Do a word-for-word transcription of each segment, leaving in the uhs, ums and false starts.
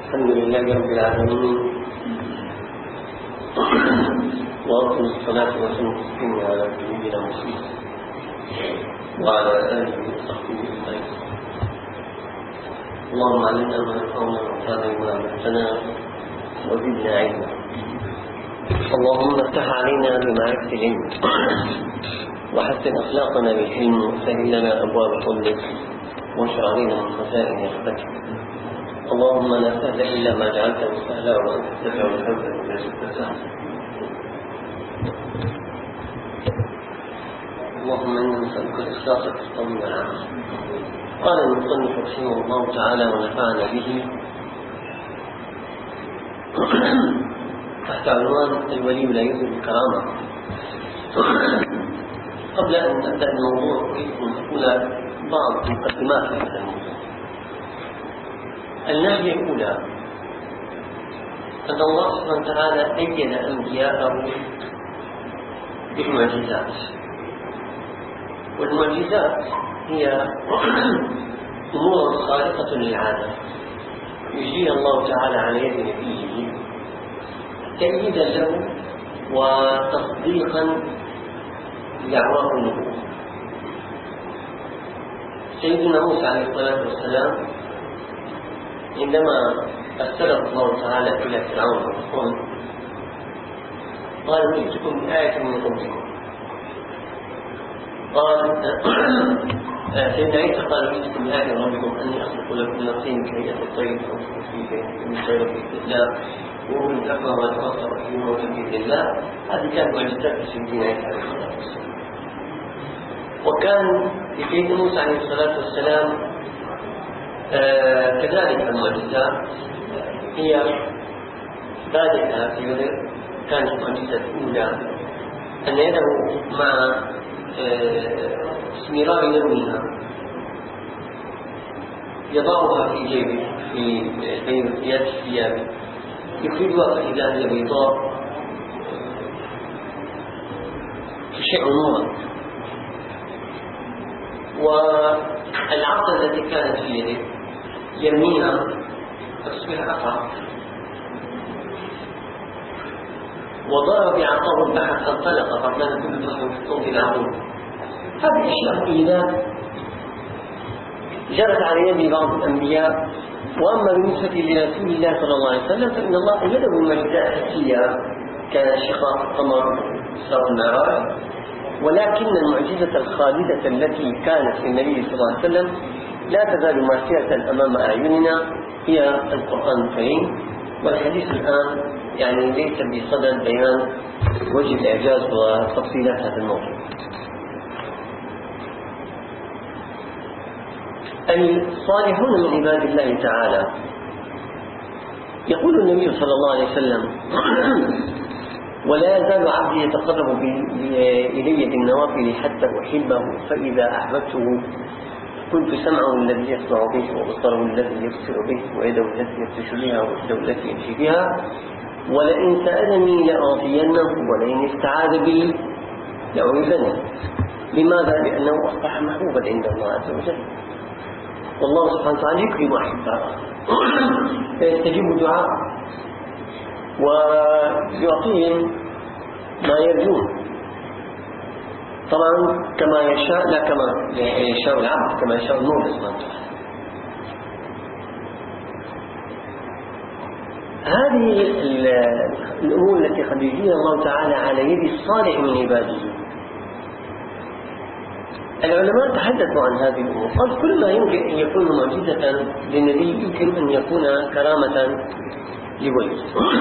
الحمد لله رب العالمين، وأفضل الصلاة والسلام على سيدنا محمد وعلى آله وصحبه أجمعين. اللهم علمنا ما ينفعنا وانفعنا بما علمتنا وزدنا علما. اللهم افتح علينا بمعرفة العلم وحسن أخلاقنا بالحلم وسهل لنا أبواب فضلك واشر علينا من خزائن رحمتك. اللهم لا سهل إلا ما جعلته سهلا وأنت تجعل الحزن إذا شئت سهلا. اللهم إنا نسألك الإخلاص في القول والعمل. قال المصنف رحمه الله تعالى ونفعنا به تحت عنوان الولي لا يؤذي بالكرامة. قبل أن نبدأ الموضوع أريد أن أقول بعض المقدمات في هذا الموضوع. الناحية الأولى أن الله سبحانه وتعالى أيد أنبياءه بالمعجزات، والمعجزات هي أمور خارقة للعادة يجريها الله تعالى على يد نبيه تأييدا له وتصديقا لدعواه النبوة. سيدنا موسى عليه الصلاة والسلام عندما أرسله الله تعالى إلى فرعون وقومه قال جئتكم بآية من ربكم. قال سيدنا عيسى قال جئتكم بآية من ربكم أني أخلق لكم من طين كهيئة الطير فأنفخ فيه من خير بإذن الله وهو الأكبر والأكثر في موت بإذن الله. هذه كانت معجزات سيدنا عيسى عليه الصلاة والسلام. وكان لسيدنا موسى عليه الصلاة والسلام آه كذلك المعجزات هي بادئة في بدر. كانت المعجزة الأولى أن يده مع اسمرار لونها يضعها في جيبه في بين ثياب ثيابه يخرجها فإذا هي بيضاء تشع نورا. والعصا التي كانت في يده يرميها فتصبح عصا، وضرب بعصاه البحر فانطلق فكان كل بحر في الصوت العظيم. هذه اشياء ايذاء جرت على يد بعض الانبياء. واما بالنسبه لرسول الله صلى الله عليه وسلم فان الله ايده بمعجزات حسيه كانشقاق القمر اسراء المعراج، ولكن المعجزه الخالده التي كانت في النبي صلى الله عليه وسلم لا تزال ماسيه امام اعيننا هي القران الكريم. والحديث الان يعني ليس بصدد بيان وجه الإعجاز وتفصيلات هذا الموضوع. الصالحون من عباد الله تعالى يقول النبي صلى الله عليه وسلم ولا يزال عبدي يتقرب إلي بالنوافل حتى أحبه فإذا أحببته كنت سمعه الذي يسمع به وبصره الذي يبصر به ويده التي يبطش بها ورجله التي يمشي بها ولئن سألني لأعطينه ولئن استعاذ بي لأعيذنه. لماذا؟ لأنه أصبح محبوبا عند الله عز وجل، والله سبحانه وتعالى يكرم أحبابه فيستجيب دعاء ويعطيهم ما يرجون طبعا كما يشاء، لا كما يشاء العبد، كما يشاء النور سبحانه وتعالى. هذه الأمور التي قد يجريها الله تعالى على يد الصالح من عباده. العلماء تحدثوا عن هذه الأمور، قال كل ما يمكن أن يكون معجزة للنبي يمكن أن يكون كرامة لولي.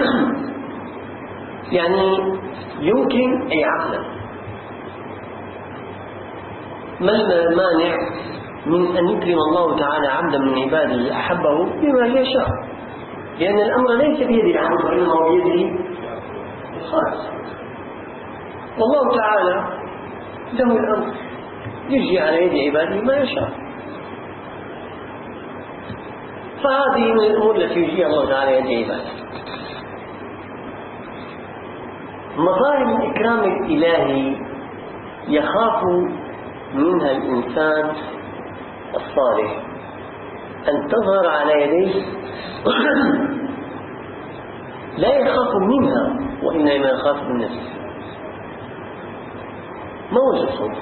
يعني يمكن أي عقلا. ما المانع من أن يكرم الله تعالى عبدا من عباده أحبه بما يشاء؟ لأن الأمر ليس بيد العبد وإنما بيده الخالق. والله تعالى له الأمر يجري على يد عباده ما يشاء. فهذه من الأمور التي يجريها الله تعالى يد عباده. مظاهر الإكرام الإلهي يخاف منها الإنسان الصالح أن تظهر على يديه لا يخاف منها وإنما يخاف من نفسه. ما وجه الخوف؟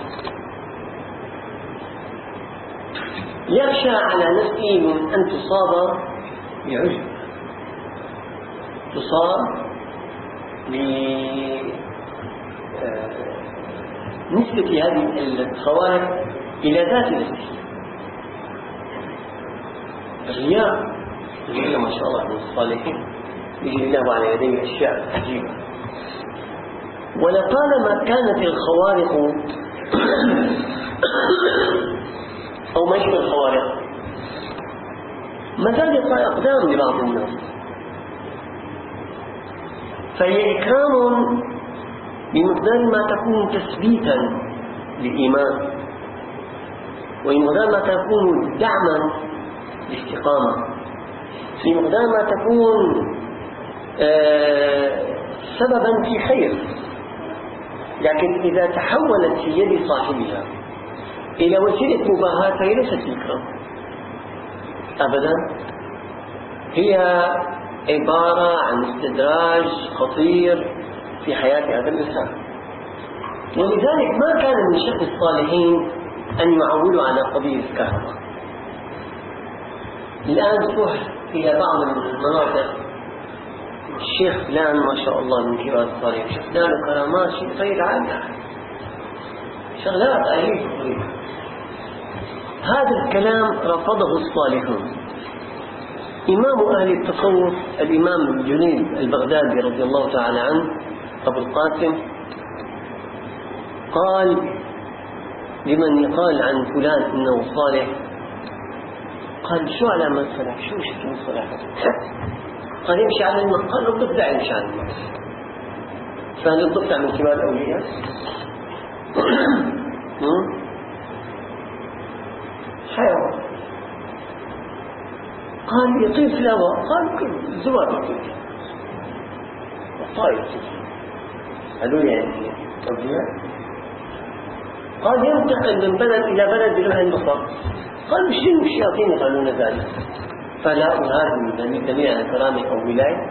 يخشى على نفسه من أن تصاب بعجب، تصاب بنسبة هذه الخوارق إلى ذات نفسه. الرياء الرياء ما شاء الله من الصالحين يجري الله على يديه أشياء عجيبة. ولطالما كانت الخوارق أو ما يشبه الخوارق مزاجق أقدام لبعض الناس، فهي إكرام بمقدار ما تكون تثبيتا للإيمان، وبمقدار ما تكون دعما للاستقامة، في مقدار ما تكون آه سببا في خير. لكن إذا تحولت في يد صاحبها إلى وسيلة مباهاة فهي ليست إكرام أبدا، هي عبارة عن استدراج خطير في حياة هذا الإنسان. ولذلك ما كان من شأن الصالحين أن يعولوا على قضية الكرامة. الآن تروح إلى بعض المناطق الشيخ فلان ما شاء الله من كبار الصالحين، الشيخ فلان وكرامات شيء غير عادي، شغلات آلية. هذا الكلام رفضه الصالحون. إمام أهل التصوف الإمام الجنيد البغدادي رضي الله تعالى عنه أبو القاسم قال لمن يقال عن فلان إنه صالح، قال شو علامات صلاح؟ شو شكل صلاح؟ قال يمشي على الماء. قال الضفدع يمشي على الماء. فهل الضفدع من كبار الأولياء؟ حيوان. قال يطير في الهواء. قال الزوار يطير، الطائر يطير، قالوا يعني طبيعي. قال ينتقل من بلد إلى بلد بلمح البصر. قال مش الشياطين يقالون ذلك. فلا هذا من دليل على كرامة أو ولاية.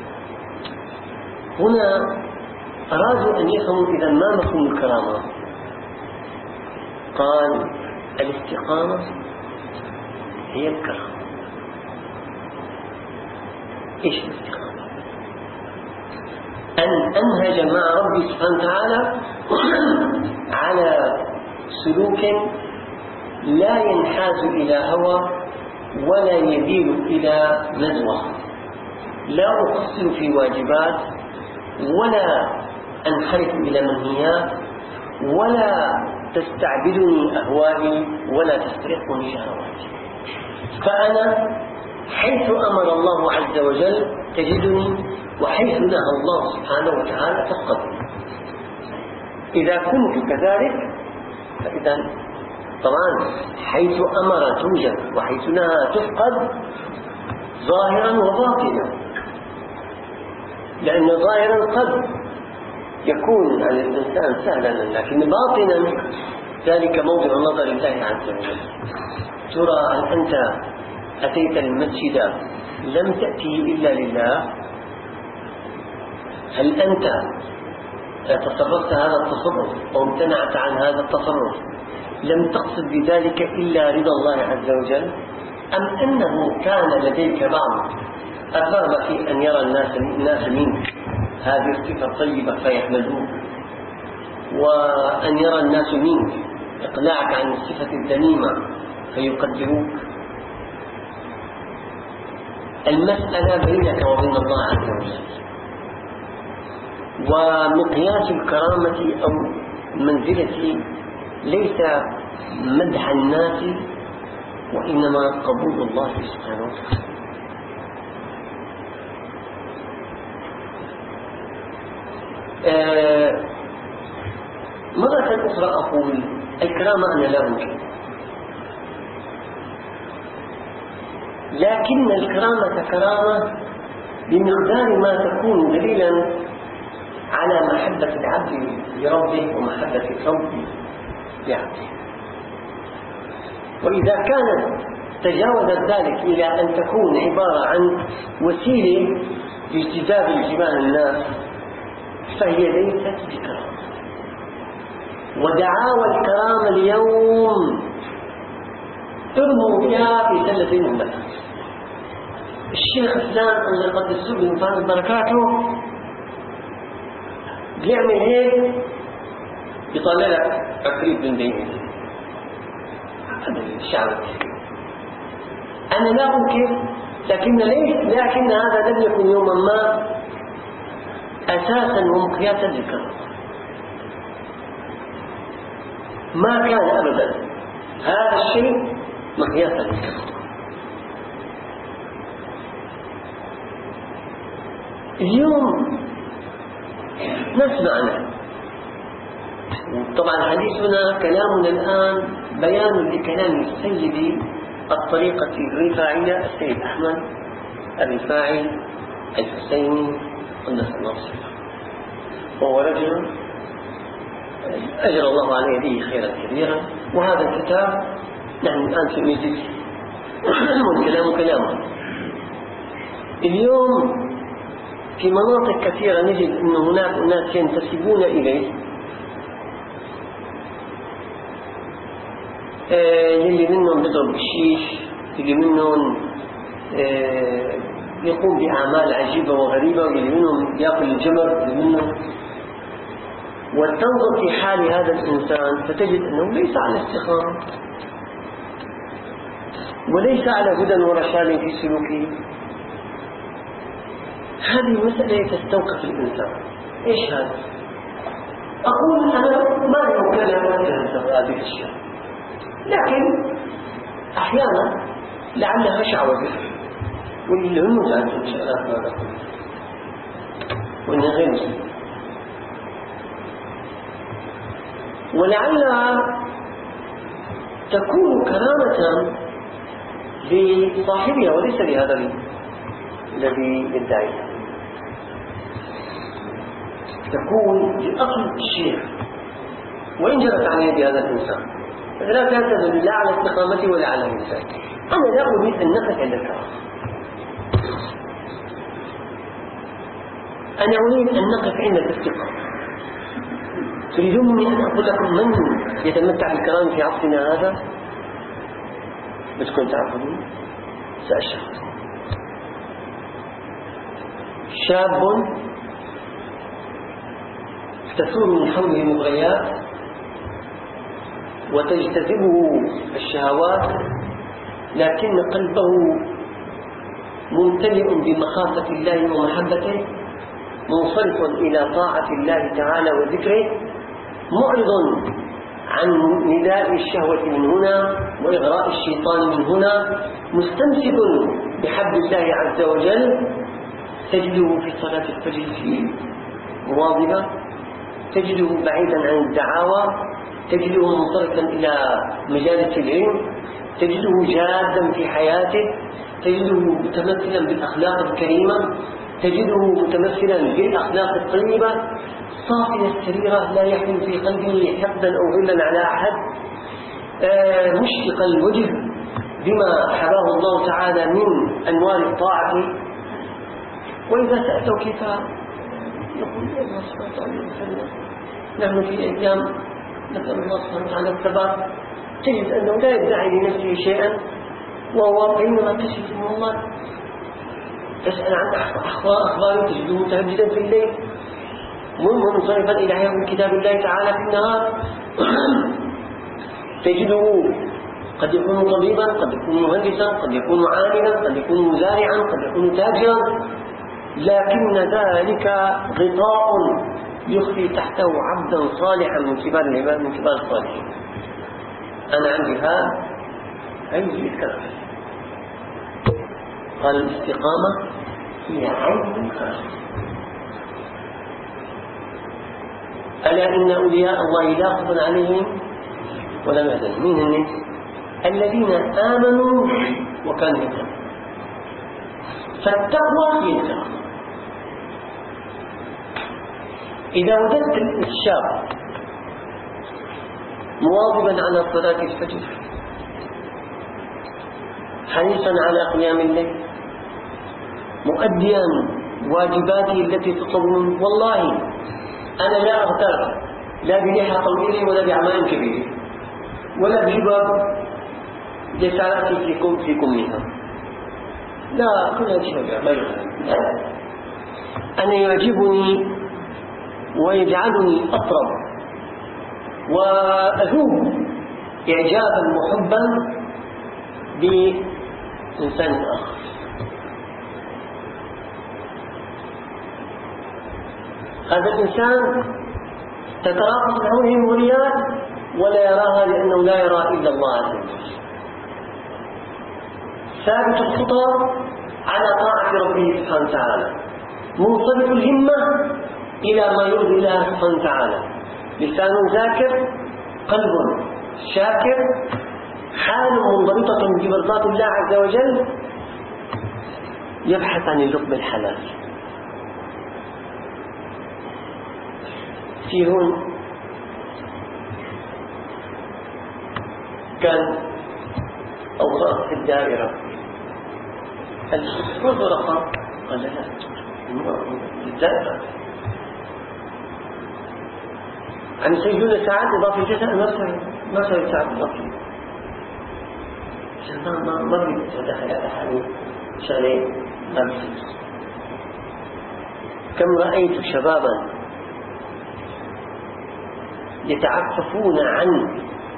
هنا أرادوا أن يفهموا إذا ما مفهوم الكرامة. قال الاستقامة هي الكرامة. إيش الاستقامة؟ أن أنهج مع ربي سبحانه وتعالى على سلوك لا ينحاز إلى هوى ولا يميل إلى نزوة، لا أقصر في واجبات ولا أنحرف إلى منهيات ولا تستعبدني أهوائي ولا تسترقني شهواتي. فأنا حيث أمر الله عز وجل تجدني، وحيث نهى الله سبحانه وتعالى تفقدني. إذا كنت كذلك فإذا طبعا حيث أمر توجد وحيث نهى تفقد ظاهرا وباطنا، لأن ظاهرا قد يكون على الإنسان سهلا، لكن باطنا ذلك موضع نظر الله عز وجل. ترى هل أنت أتيت المسجد لم تأتي إلا لله؟ هل أنت تصرفت هذا التصرف أو امتنعت عن هذا التصرف لم تقصد بذلك إلا رضا الله عز وجل، أم أنه كان لديك بعض الرغبة في أن يرى الناس الناس منك هذه الصفة الطيبة فيحمدوك، وأن يرى الناس منك إقلاعك عن الصفة الذميمة فيقدروك؟ المسألة بينك وبين الله عز وجل. ومقياس الكرامة أو منزلة ليس مدح الناس وإنما قبول الله سبحانه وتعالى. آه مرة أخرى أقول الكرامة أنا لا أنكر، لكن الكرامة كرامة بمقدار ما تكون دليلا على محبة العبد لربه ومحبة الرب لعبده. وإذا كانت تجاوزت ذلك إلى أن تكون عبارة عن وسيلة لاجتذاب انتباه الناس، فهي ليست بكرامة. ودعاوى الكرامة اليوم ارموا بها في سلة الملك. الشيخ فلان الله يقدسه بمفاد بركاته بيعمل هيك يطلع لك عفريت من دينه. هذا الشعب أنا لا أنكر، لكن ليس لكن هذا لم يكن يوما ما أساسا ومقياسا للكرامة. ما كان أبدا هذا الشيء مقياسا للكرامة. اليوم نسمعنا طبعا حديثنا كلامنا الآن بيان لكلام السيد الطريقة الرفاعية السيد أحمد الرفاعي الحسيني قدس الله سره. وهو رجل أجرى الله على يديه خيرا كبيرا، وهذا الكتاب نحن الآن في مجلس والكلام كلامه. اليوم في مناطق كثيرة نجد أن هناك ناس ينتسبون إليه آه اللي منهم بيضرب الشيش، اللي منهم آه يقوم بأعمال عجيبة وغريبة، واللي منهم يأكل الجمر، اللي منهم. وتنظر في حال هذا الإنسان فتجد أنه ليس على استقامة وليس على هدى ورشاد في سلوكه. هذه المسألة تستوقف الإنسان. إيش هذا؟ أقول أنا ما يمكن أن أتهزم هذه الأشياء، لكن أحيانا لعلها شعوذة، واللي هم جاءت إن شاء الله ما نقول وإنها غير مسلمة، ولعلها تكون كرامة لصاحبها وليس لهذا الذي يدعيها، تكون لأصل الشيء وإن جرت عن يد هذا الإنسان. لا تعتمد لا على استقامته ولا على الإنسان. أنا لا أريد أن نقف عند الكرامة، أنا أريد أن نقف عند الاستقامة. تريدون مني أن أقول لكم من يتمتع بالكرامة في عصرنا هذا؟ بدكم تعرفون؟ سأشرح. شاب تثور من حوله مغريات وتجتذبه الشهوات، لكن قلبه ممتلئ بمخافة الله ومحبته، منصرف إلى طاعة الله تعالى وذكره، معرض عن نداء الشهوة من هنا وإغراء الشيطان من هنا، مستمسك بحبل الله عز وجل. تجده في صلاة الفجر في مواظبة، تجده بعيدا عن الدعاوى، تجده منصرفا إلى مجالس العلم، تجده جادا في حياته، تجده متمثلا بالأخلاق الكريمة، تجده متمثلا بالأخلاق الطيبة، صافي السريرة، لا يحمل في قلبه حقدا أو غلا على أحد، آه مشفق الوجه بما حباه الله تعالى من أنوار الطاعة. وإذا سألته كيف يقول الله سبحانه وتعالى نحن في أيام نسأل الله سبحانه وتعالى الثبات، تجد أنه لا يدعي لنفسه شيئا، وهو بينما تجد من الله تسأل عن أخباره تجده متهجدا في الليل، منصرفا إلى حفظ كتاب الله تعالى في النهار. تجده قد يكون طبيبا، قد يكون مهندسا، قد يكون عاملا، قد يكون مزارعا، قد يكون تاجرا، لكن ذلك غطاء يخفي تحته عبدا صالحا من كبار العباد، من كبار الصالحين. أنا عندي هذا عندي الكلام. قال الاستقامة هي عين الكرامة. ألا إن أولياء الله لا خوف عليهم ولا يحزنون. مين الناس؟ الذين آمنوا وكانوا يتقون. فالتقوى هي الكرامة. إذا وجدت الشاب مواظبا على صلاة الفجر حريصا على قيام الليل، مؤديا واجباته التي تطلب منه. والله أنا لا أغتر لا بلحى طويل ولا بعمام كبير ولا بجباب جسارتي فيكم في كمها، لا، كل شيء غير. أنا يعجبني ويجعلني أطرب وأذوب إعجابا محبا بإنسان آخر. هذا الإنسان تتراقص له المغريات ولا يراها لأنه لا يرى إلا الله عز وجل، ثابت الخطى على طاعة ربه سبحانه وتعالى، منصرف الهمة إلى ما يرضي الله سبحانه وتعالى، لسان ذاكر، قلب شاكر، حال منضبطة بمرضاة الله عز وجل، يبحث عن اللقمة الحلال. في هون كان أوراق في الدائرة، الأستاذ ورقة قال لا، الدائرة عن سجون ساعات إضافة جزء ما سوي ساعات إضافة ما ما بيتفتح على حاله شغلين ما بيصير. كم رأيت شبابا يتعففون عن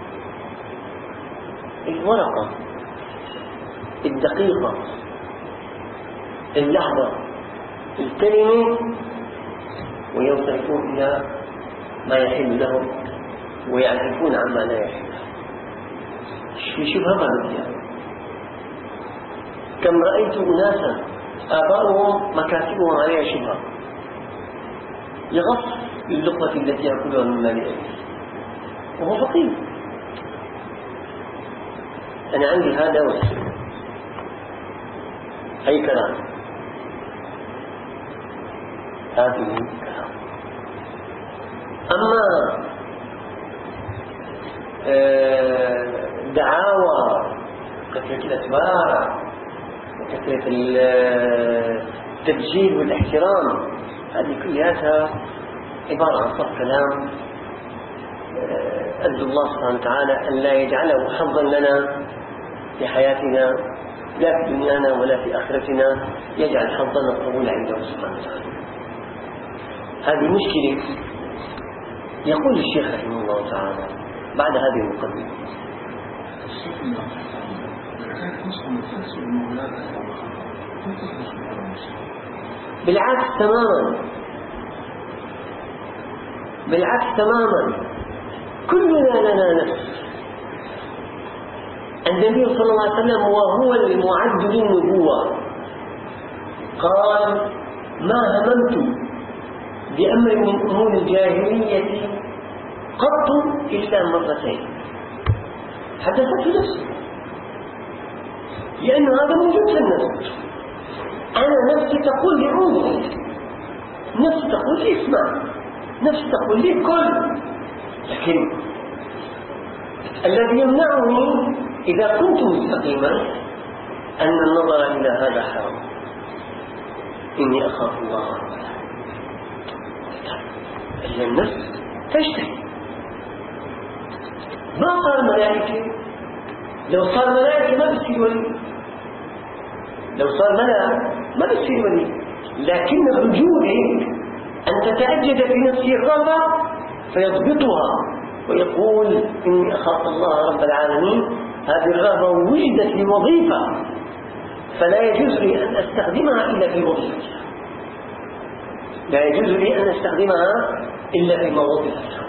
الورقة الدقيقة، اللحظة، الكلمة، وينصرفون إلى ما يحل لهم ويعرفون عما لا يحل. في شبهة غالبية. كم رأيت أناسا آباؤهم مكاتبهم عليها شبهة، يغص اللقمة التي يأكلها من مال أبيه وهو فقير. أنا عندي هذا وسيلة أي كلام، هذه كلام. أما دعاوى كثرة الأتباع وكثرة التبجيل والاحترام، هذه كلها عبارة عن صف كلام أرجو الله سبحانه وتعالى أن لا يجعله حظا لنا في حياتنا لا في دنيانا ولا في آخرتنا، يجعل حظنا القبول عنده سبحانه وتعالى. هذه مشكلة. يقول الشيخ رحمه الله تعالى بعد هذه المقدمة: بالعكس تماما، بالعكس تماما، كلنا لنا نفس. النبي صلى الله عليه وسلم وهو المعد للنبوة قال: ما هممت بأمر من أمور الجاهلية قط إلا مرتين. حدثته نفسه، لأن هذا موجود في النفس. أنا نفسي تقول لي عوني، نفسي تقول لي اسمع، نفسي تقول لي كل، لكن الذي يمنعني إذا كنت مستقيما أن النظر إلى هذا حرام، إني أخاف الله رب العالمين. إذا النفس تجتهد. ما صار ملائكة، لو صار ملائكة ما بتصير ولي، لو صار ملائكة ما بتصير ولي، لكن الرجوع أن تتأجد في نفسه الرغبة فيضبطها ويقول إني أخاف الله رب العالمين. هذه الرغبة وجدت لوظيفة، فلا يجوز لي أن أستخدمها إلا في وظيفتها، لا يجوز لي أن أستخدمها إلا في مواضعها.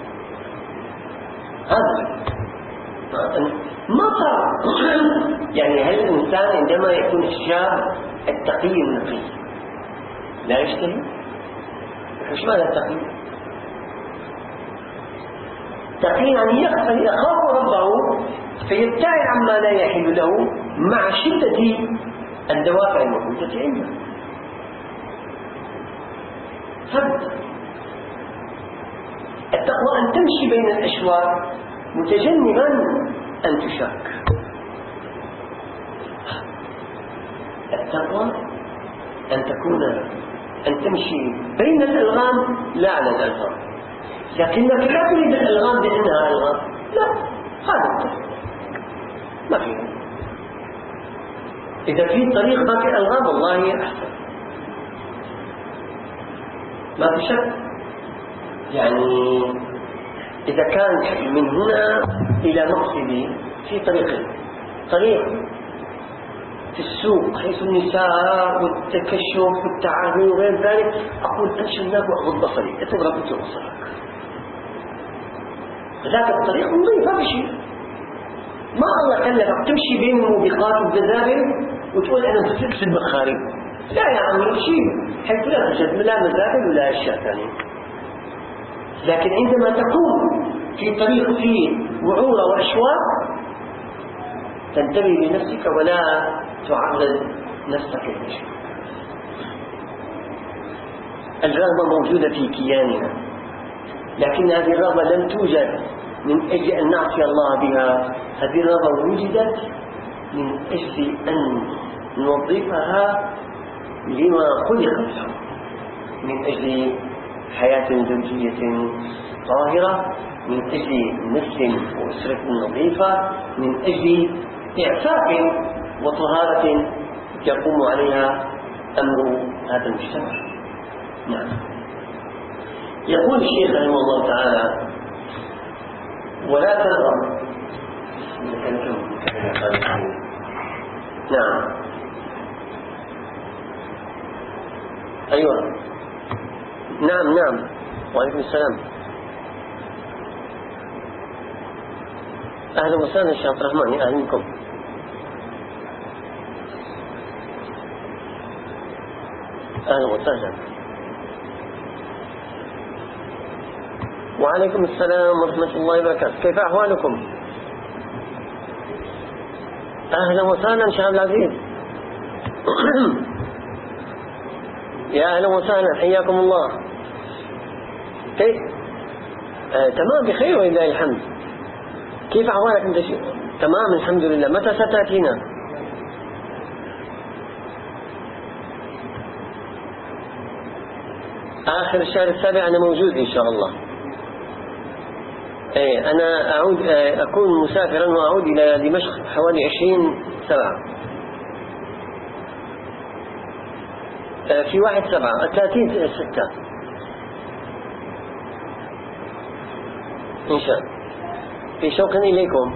هذا ما صار. يعني هل الإنسان عندما يكون الشاب التقي النقي لا يشتهي؟ وش معنى التقي؟ تقي يعني يخاف ربه فيبتعد عما لا يحل له مع شدة الدوافع الموجودة عنده. التقوى أن تمشي بين الأشواك متجنبا أن تشاك. التقوى أن تكون أن تمشي بين الألغام لا على الألغام، لكنك لا تريد الألغام بأنها ألغام، لا، هذا ما فيه. إذا في طريق ما في ألغام والله أحسن، ما في شك. يعني إذا كان من هنا إلى مقصدي في طريقين: طريق في السوق حيث النساء والتكشف والتعامل وغير ذلك، أقول أنشأ الناس وأغض بصري، أتبرى بنت بصرك. ذاك الطريق نظيف، ما في شيء. ما الله كلفك تمشي بين الموبقات والجزائر وتقول أنا بسلسل بخاري. لا يا عمي، شيء حيث لا توجد لا مزاجل ولا أشياء ثانية. لكن عندما تكون في طريق فيه وعورة وأشواق تنتبه لنفسك ولا تعرض نفسك للشيء. الرغبة موجودة في كياننا، لكن هذه الرغبة لم توجد من أجل أن نعصي الله بها، هذه الرغبة وجدت من أجل أن نوظفها لما خلقت له، من أجل حياة زوجية طاهرة، من أجل نسل وأسرة نظيفة، من أجل إعفاف وطهارة يقوم عليها أمر هذا المجتمع. نعم. يقول الشيخ رحمه الله تعالى: ولا ترغب. نعم. أيوة. نعم نعم. وعليكم السلام. أهلا وسهلا شيخ عبد الرحمن، أهلا بكم. أهلا وسهلا. وعليكم السلام ورحمة الله وبركاته. كيف أحوالكم؟ أهلا وسهلا شيخ عبد العزيز. يا أهلا وسهلا، حياكم الله. كيف؟ آه، تمام بخير ولله الحمد. كيف أحوالك أنت؟ شيء تمام الحمد لله. متى ستأتينا؟ آخر الشهر السابع أنا موجود إن شاء الله. إيه، أنا أعود أكون مسافرا وأعود إلى دمشق حوالي عشرين سبعة، في واحد سبعة ثلاثين ستة إن شاء الله. في شوق إليكم.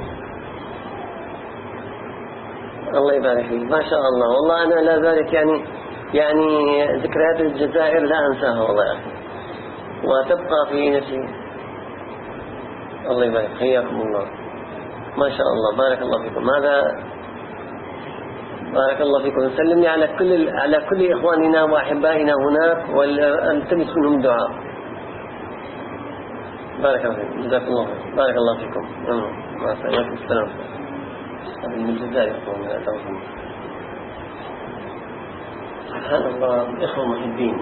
الله يبارك فيك، ما شاء الله. والله أنا لا زالت يعني يعني ذكريات الجزائر لا أنساها والله يا أخي، وتبقى في نفسي. الله يبارك، حياكم الله. ما شاء الله، بارك الله فيكم. هذا بارك الله فيكم. نسلم لي على كل على كل إخواننا وأحبائنا هناك، والتمس منهم دعاء. بارك الله فيكم، جزاك الله خير. بارك الله فيكم. مع السلامة. من الجزائر. سبحان الله، إخوة محبين.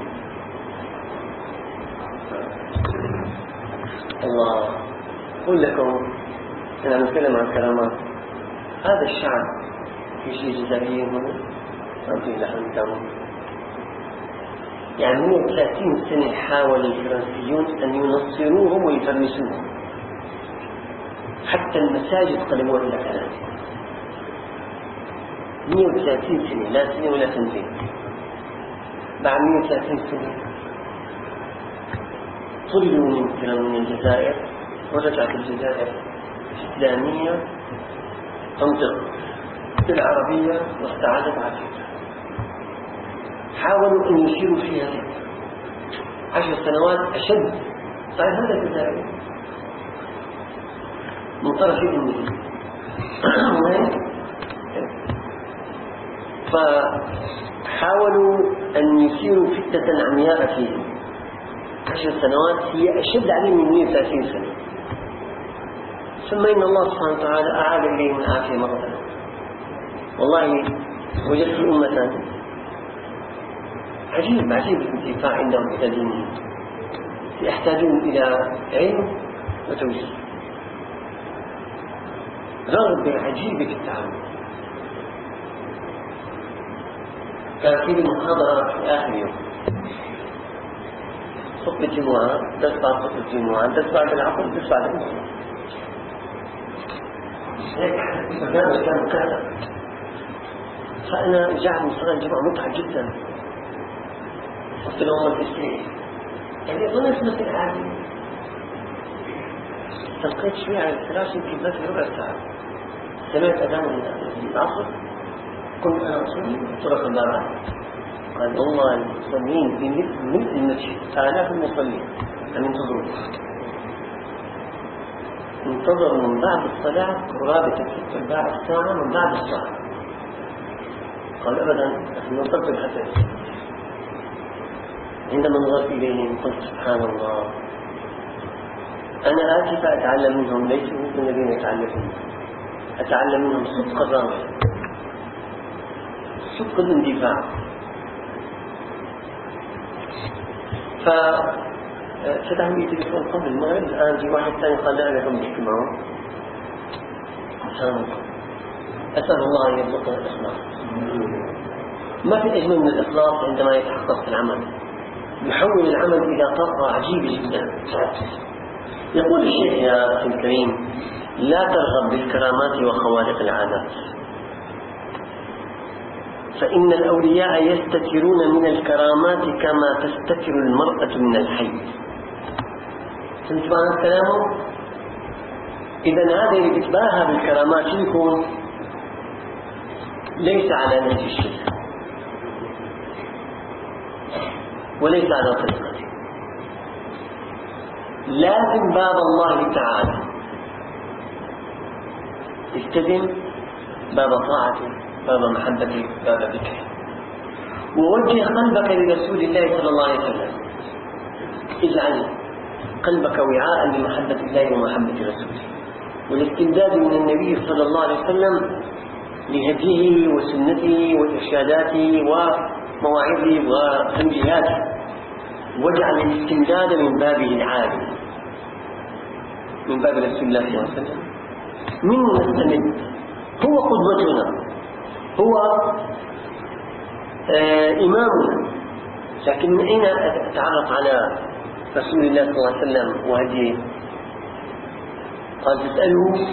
الله. أقول لكم أنا نتكلم عن كرامات هذا الشعب. في شيء جزائريين هنا ما في لحم دم. يعني مئة وثلاثين سنة حاول الفرنسيون أن ينصروهم ويفرسوهم، حتى المساجد قلبوها إلى كنائس. مئة وثلاثين سنة، لا سنة ولا سنتين. بعد مئة وثلاثين سنة طردوا من الجزائر، ورجعت الجزائر إسلامية تنطق بالعربية واستعادت عافيتها. حاولوا أن يشيروا فيها عشر سنوات أشد. صار هذا الجزائر من طرف الإنجليز. فحاولوا أن يثيروا فتنة عمياء فيهم. عشر سنوات هي أشد عليهم من مئة وثلاثين سنة. ثم إن الله سبحانه وتعالى أعاد إليهم العافية مرة. والله وجدت أمة عجيب عجيب الانتفاع عندهم إلى دينهم، يحتاجون إلى علم وتوجيه، رغبة عجيبة في التعامل. كان في محاضرة في آخر يوم، خطبة الجمعة، درس بعد خطبة الجمعة، درس بعد العصر، درس بعد العصر. هيك البرنامج كان مكثف، فأنا رجعت من صلاة الجمعة متعب جدا. قلت لهم التسليم يعني أظن اسمه العادي، تلقيت شوي على الفراش يمكن بس ربع ساعة، سمعت أذان العصر، كنت أنا أصلي طرق الباب، قال والله المصلين في مثل المسجد آلاف المصلين أن ينتظروا، انتظروا من بعد الصلاة قرابة ربع ساعة من بعد الصلاة. قال أبدا نحن ننتظر حتى يصلي. عندما نظرت إليهم قلت سبحان الله، أنا آتي فأتعلم منهم، ليسوا مثل الذين يتعلمون، أتعلم منهم صدق الرغبة، صدق الاندفاع. ففتحوا لي تليفون قبل المغرب، الآن في واحد ثاني قال لا أنا هم بحكي معه. أسأل الله أن يرزقنا الإخلاص. ما في أجمل من الإخلاص عندما يتحقق في العمل، يحول العمل إلى طاقة عجيبة جدا. يقول الشيخ يا أخي الكريم: لا ترغب بالكرامات وخوارق العادات، فإن الأولياء يستترون من الكرامات كما تستتر المرأة من الحي. سمعت معنى كلامه؟ إذا هذا اللي بيتباهى بالكرامات شو يكون؟ ليس على نهج الشرك وليس على طريقته. لازم باب الله تعالى، التزم باب طاعته، باب محبته، باب ذكره، ووجه قلبك لرسول الله صلى الله عليه وسلم. اجعل قلبك وعاء لمحبة الله ومحبة رسوله، والاستمداد من النبي صلى الله عليه وسلم لهديه وسنته وإرشاداته ومواعظه وتنبيهاته، واجعل الاستمداد من بابه العالي، من باب رسول الله صلى الله عليه وسلم. منه نستمد، هو قدوتنا، هو آه إمامنا، لكن من أين أتعرف على رسول الله صلى الله عليه وسلم وهديه؟ قال تسأله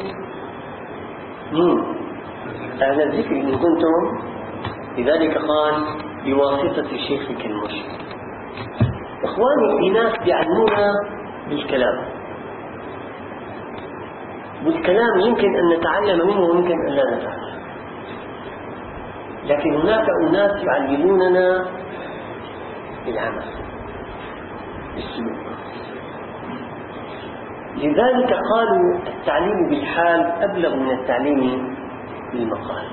مين؟ أهل الذكر إن كنتم. لذلك قال بواسطة شيخك المرشد. إخواني، في ناس يعلمونا بالكلام، والكلام يمكن أن نتعلم منه ويمكن أن لا نتعلم، لكن هناك أناس يعلموننا بالعمل، بالسلوك. لذلك قالوا التعليم بالحال أبلغ من التعليم بالمقال.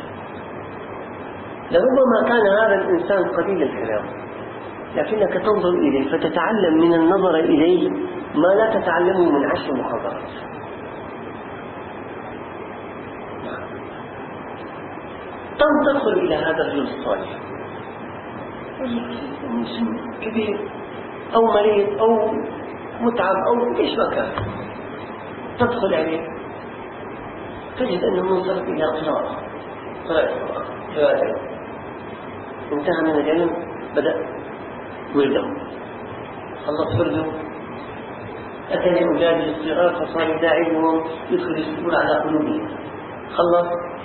لربما كان هذا الإنسان قليل الكلام، لكنك تنظر إليه فتتعلم من النظر إليه ما لا تتعلمه من عشر محاضرات. تدخل إلى هذا الرجل الصالح، كبير أو مريض أو متعب أو إيش ما كان، تدخل عليه تجد أنه منصرف إلى قراءة قراءة قراءة انتهى من العلم، بدأ ورده، خلص ورده، أتى لأولاده الصغار فصار يداعبهم يدخل السرور على قلوبهم، خلص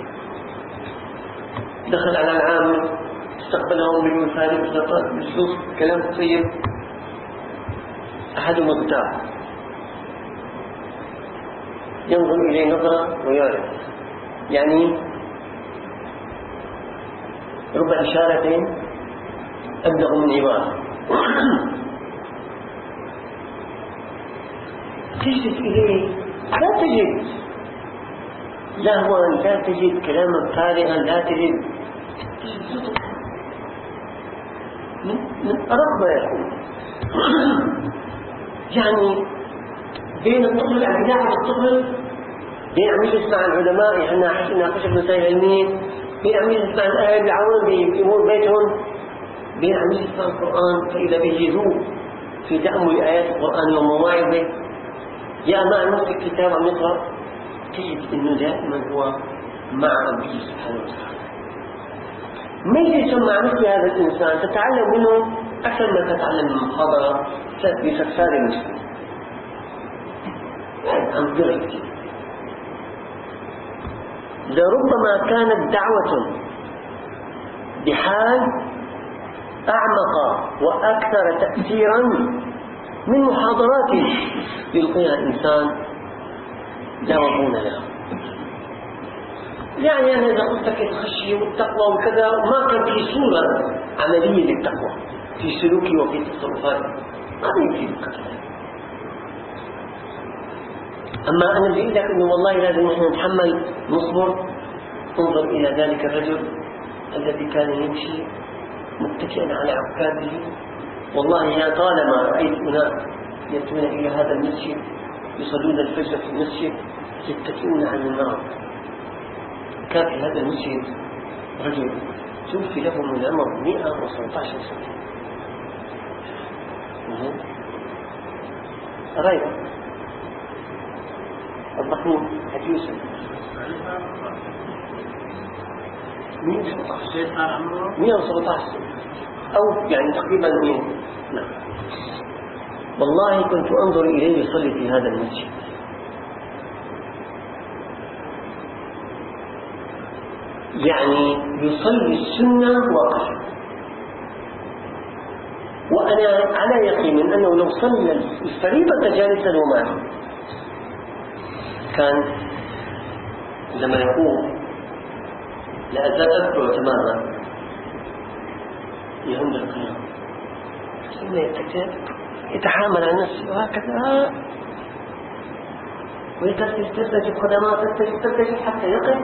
دخل على العامل استقبلهم بالمفارق بالصوص كلام طيب، أحدهم مبتاع ينظر إليه نظرة ويعرف، يعني رب إشارة أبلغ من عبارة. تجلس إليه لا تجد لهوا، لا تجد كلاما فارغا، لا تجد صدق من أرق ما يكون. يعني بين الطفل العلاج الطفل بين عم يسمع العلماء يناقشوا مسائل علمية، بين عم يسمع الأهل يعاونون بأمور بيتهم، بين عم يسمع القرآن فإذا به يذوب في تأمل آيات القرآن ومواعظه، يا ما أمسك الكتاب عم يقرأ، تجد أنه دائما هو مع ربه سبحانه وتعالى. مجلس مع مثل هذا الإنسان تتعلم منه أكثر ما تتعلم من محاضرة بسكسار المسلم. عن درجة لربما كانت دعوة بحال أعمق وأكثر تأثيرا من محاضرات يلقيها الإنسان لا وطن لها. يعني أنا إذا قلت لك الخشية والتقوى وكذا ما كان في صورة عملية للتقوى في سلوكي وفي تصرفاتي ما يمكن القتل. أما أنا بقول لك إنه والله لازم نحن نتحمل نصبر. انظر إلى ذلك الرجل الذي كان يمشي متكئا على عكازه. والله يا طالما رأيت أناس يأتون إلى هذا المسجد يصلون الفجر في المسجد يتكئون على النار. كان في هذا المسجد رجل توفي له من العمر مئة وسبعة عشر سنة. رأيت الضخم حج يوسف مئة وسبعة عشر سنة أو يعني تقريبا مئة. نعم. والله كنت أنظر إليه يصلي في هذا المسجد يعني يصلي السنة واقفا، وأنا على يقين أنه لو صلى الفريضة جالسا ومعه كان لما يقوم لا أزال أذكر تماما يهم القيام ثم يتكئ يتحامل على نفسه وهكذا ويترتجف قدمات ترتجف حتى يقف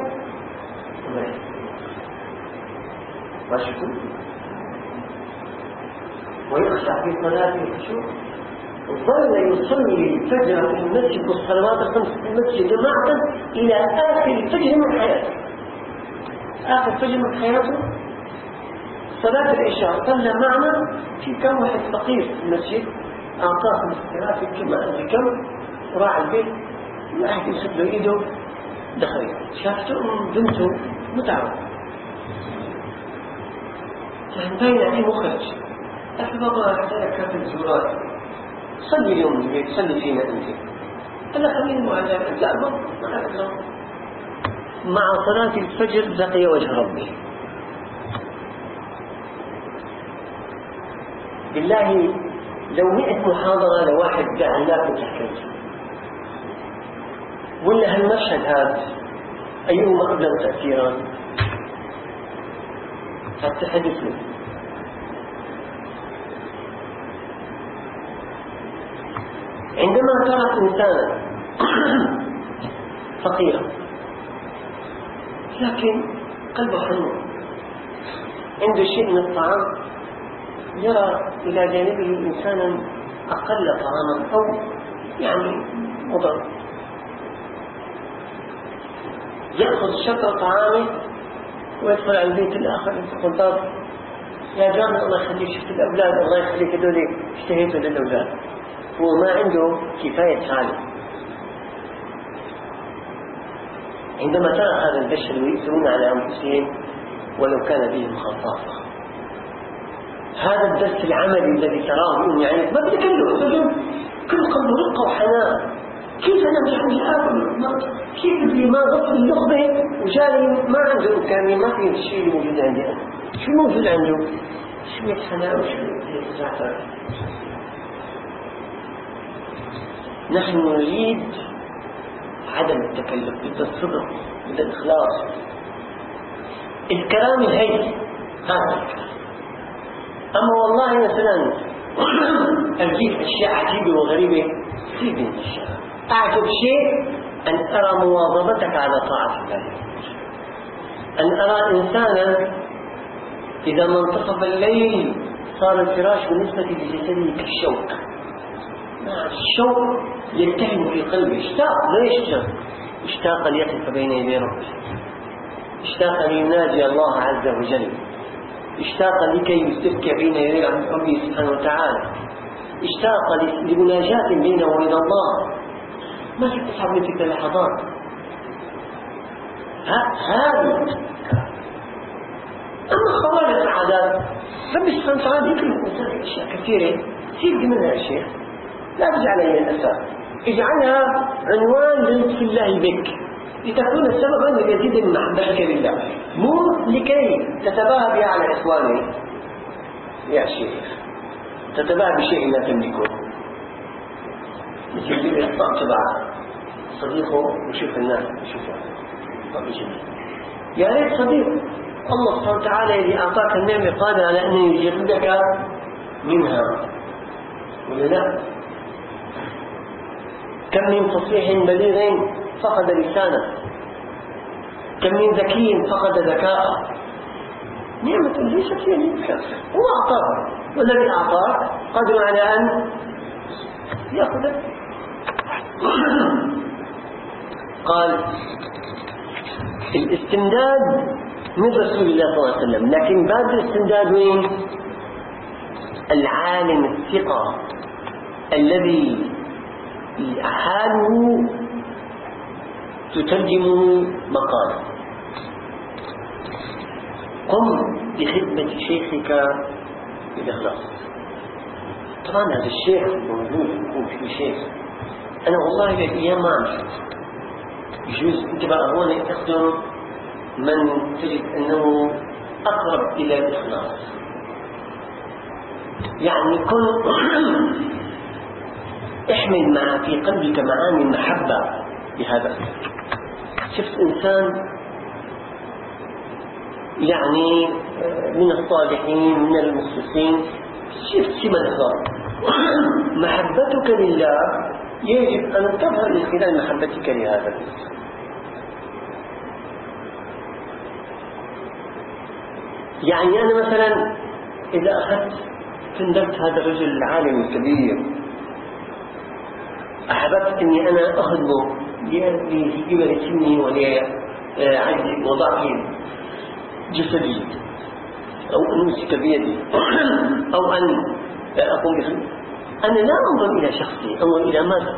واشكو ويخشع في صلاته الخشوع. ظل يصلي الفجر في المسجد والصلوات الخمس في المسجد جماعة إلى آخر الفجر من حياته. آخر فجر من حياته صلاة العشاء صلى معنا في كم واحد فقير في المسجد أعطاه الاستراحة في كم أنت كم وراح البيت واحد يسد له إيده دخل شافته بنته متعبة يعني باين عليه مخرج. أخي بابا أحتاج كافة الزورات صلي اليوم من البيت صلي فينا أنت. قال له خليني معجب أنت لا أبغى ما أبغى. مع صلاة الفجر لقي وجه ربه. بالله لو مئة محاضرة لواحد قاعد لا تتحكي ولا هالمشهد هذا أيهما أبلغ تأثيرا التحدث له. عندما ترى إنسانا فقيرا لكن قلبه حنون عنده شيء من الطعام يرى إلى جانبه إنسانا أقل طعاما أو يعني مضر يأخذ شطر طعامه ويدخل على البيت الآخر يقول طب يا جامع الله يخليك شفت الأولاد الله يخليك هذول اشتهيتوا للأولاد. هو ما عنده كفاية حاله. عندما ترى هذا البشر يؤثرون على أنفسهم ولو كان بهم خصاصة. هذا الدرس العملي الذي تراه من يعني ما بدك له كل قلبه رقة وحنان. كيف أنا مش عندي آكل؟ كيف اللي ما غفل اللقمة وجاري ما عنده إمكانية ما في الشيء اللي موجود عندي أنا. شو موجود عنده؟ شوية حنان وشوية زعتر. نحن نريد عدم التكلف، بدأ الصدق، بدأ الإخلاص. الكلام الهي هذا. أما والله مثلا أجيب أشياء عجيبة وغريبة في بنت الشيء. أعجب شيء أن أرى مواظبتك على طاعة الله. أن أرى إنسانا إذا ما انتصف الليل صار الفراش بالنسبة لجسده كالشوك. الشوق يلتهم في قلبه. اشتاق ليش؟ اشتاق ليقف بين يدي ربه، اشتاق ليناجي الله عز وجل، اشتاق لكي يستبكي بين يدي ربه سبحانه وتعالى، اشتاق لمناجاة بينه وبين الله. ما في تصعب من تلك اللحظات. هذه أما خوارق العادات ربي سبحانه وتعالى يكرم الإنسان أشياء كثيرة سيبدي منها الشيخ، لا تجعلها هي الأساس، اجعلها عنوان للطف الله بك لتكون سببا ليزيد من محبتك لله، مو لكي تتباهى بها على إخوانك يا شيخ، تتباهى بشيء لا تملكه. مثل اللي يخطأ تبع صديقه ويشوف الناس يشوفه يا ريت صديق الله سبحانه وتعالى الذي أعطاك النعمة قادر على أن يجردك منها ولا لا؟ كم من فصيح بليغ فقد لسانه، كم من ذكي فقد ذكاءه. نعمة ليست هي نعمة، هو أعطاك، والذي أعطاك قادر على أن يأخذك. قال الاستمداد من رسول الله صلى الله عليه وسلم، لكن باب الاستمداد وين؟ العالم الثقة الذي حاله تترجمه مقال. قم بخدمة شيخك بالإخلاص. طبعا هذا الشيخ موجود يكون في شيخ، أنا والله الأيام ما أعرف يجوز أنت بقى هون تخدم من تجد أنه أقرب إلى الإخلاص، يعني كن احمل مع في قلبك معاني المحبة بهذا. شفت إنسان يعني من الصالحين من المخلصين، شفت شي منظر محبتك لله يجب أن تظهر من خلال محبتك لهذا الإنسان. يعني أنا مثلا إذا أخذت تندبت هذا الرجل العالم الكبير، أحببت أني أنا أخذه لكبر سني ولعجز وضعف جسدي أو أمسك بيدي أو أن أقوم بخدمة، أنا لا أنظر إلى شخصي، أنظر إلى ماذا؟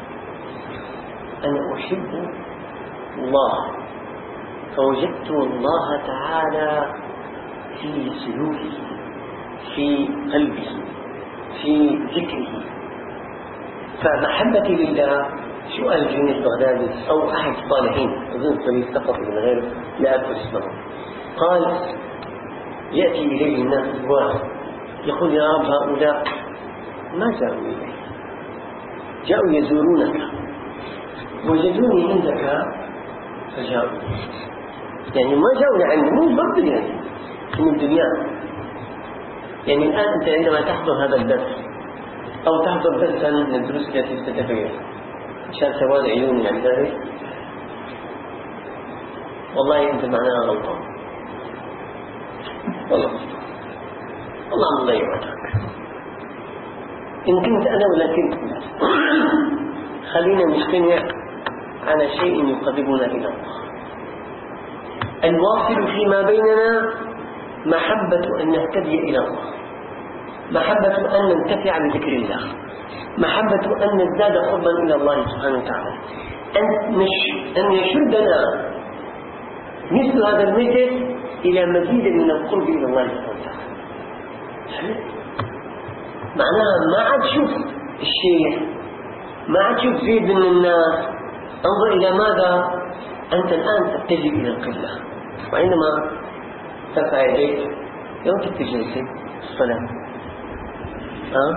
أنا أحب الله، فوجدت الله تعالى في سلوكه، في قلبه، في ذكره. فمحبتي لله سؤال جنيد البغدادي أو أحد الصالحين أظن صليل سقط من غير لا أذكر اسمه، قال يأتي إليه الناس الواحد يقول يا رب هؤلاء ما جاءوا إليه، جاءوا يزورونك، وجدوني عندك فجاءوا، يعني ما جاءوا لعندي، مو ضد يعني من الدنيا. يعني الآن أنت عندما تحضر هذا الدرس أو تحضر درسا من الدروس التي ستتغير عشان سواد عيوني عن ذلك، والله أنت معناها غلطان، والله والله عم الله يوعدك. إن كنت أنا ولا كنت خلينا نجتمع على شيء يقربنا إلى الله. الواصل فيما بيننا محبة أن نهتدي إلى الله، محبة أن ننتفع بذكر الله، محبة أن نزداد قربا إلى الله سبحانه وتعالى، أن, نش... أن يشدنا مثل هذا المجلس إلى مزيد من القرب إلى الله سبحانه وتعالى. معناها ما عاد شوف الشيخ، ما عاد شوف زيد من الناس، انظر إلى ماذا أنت الآن تتجه إلى القلة. وعندما ترفع يديك يوم تتجه الصلاة ها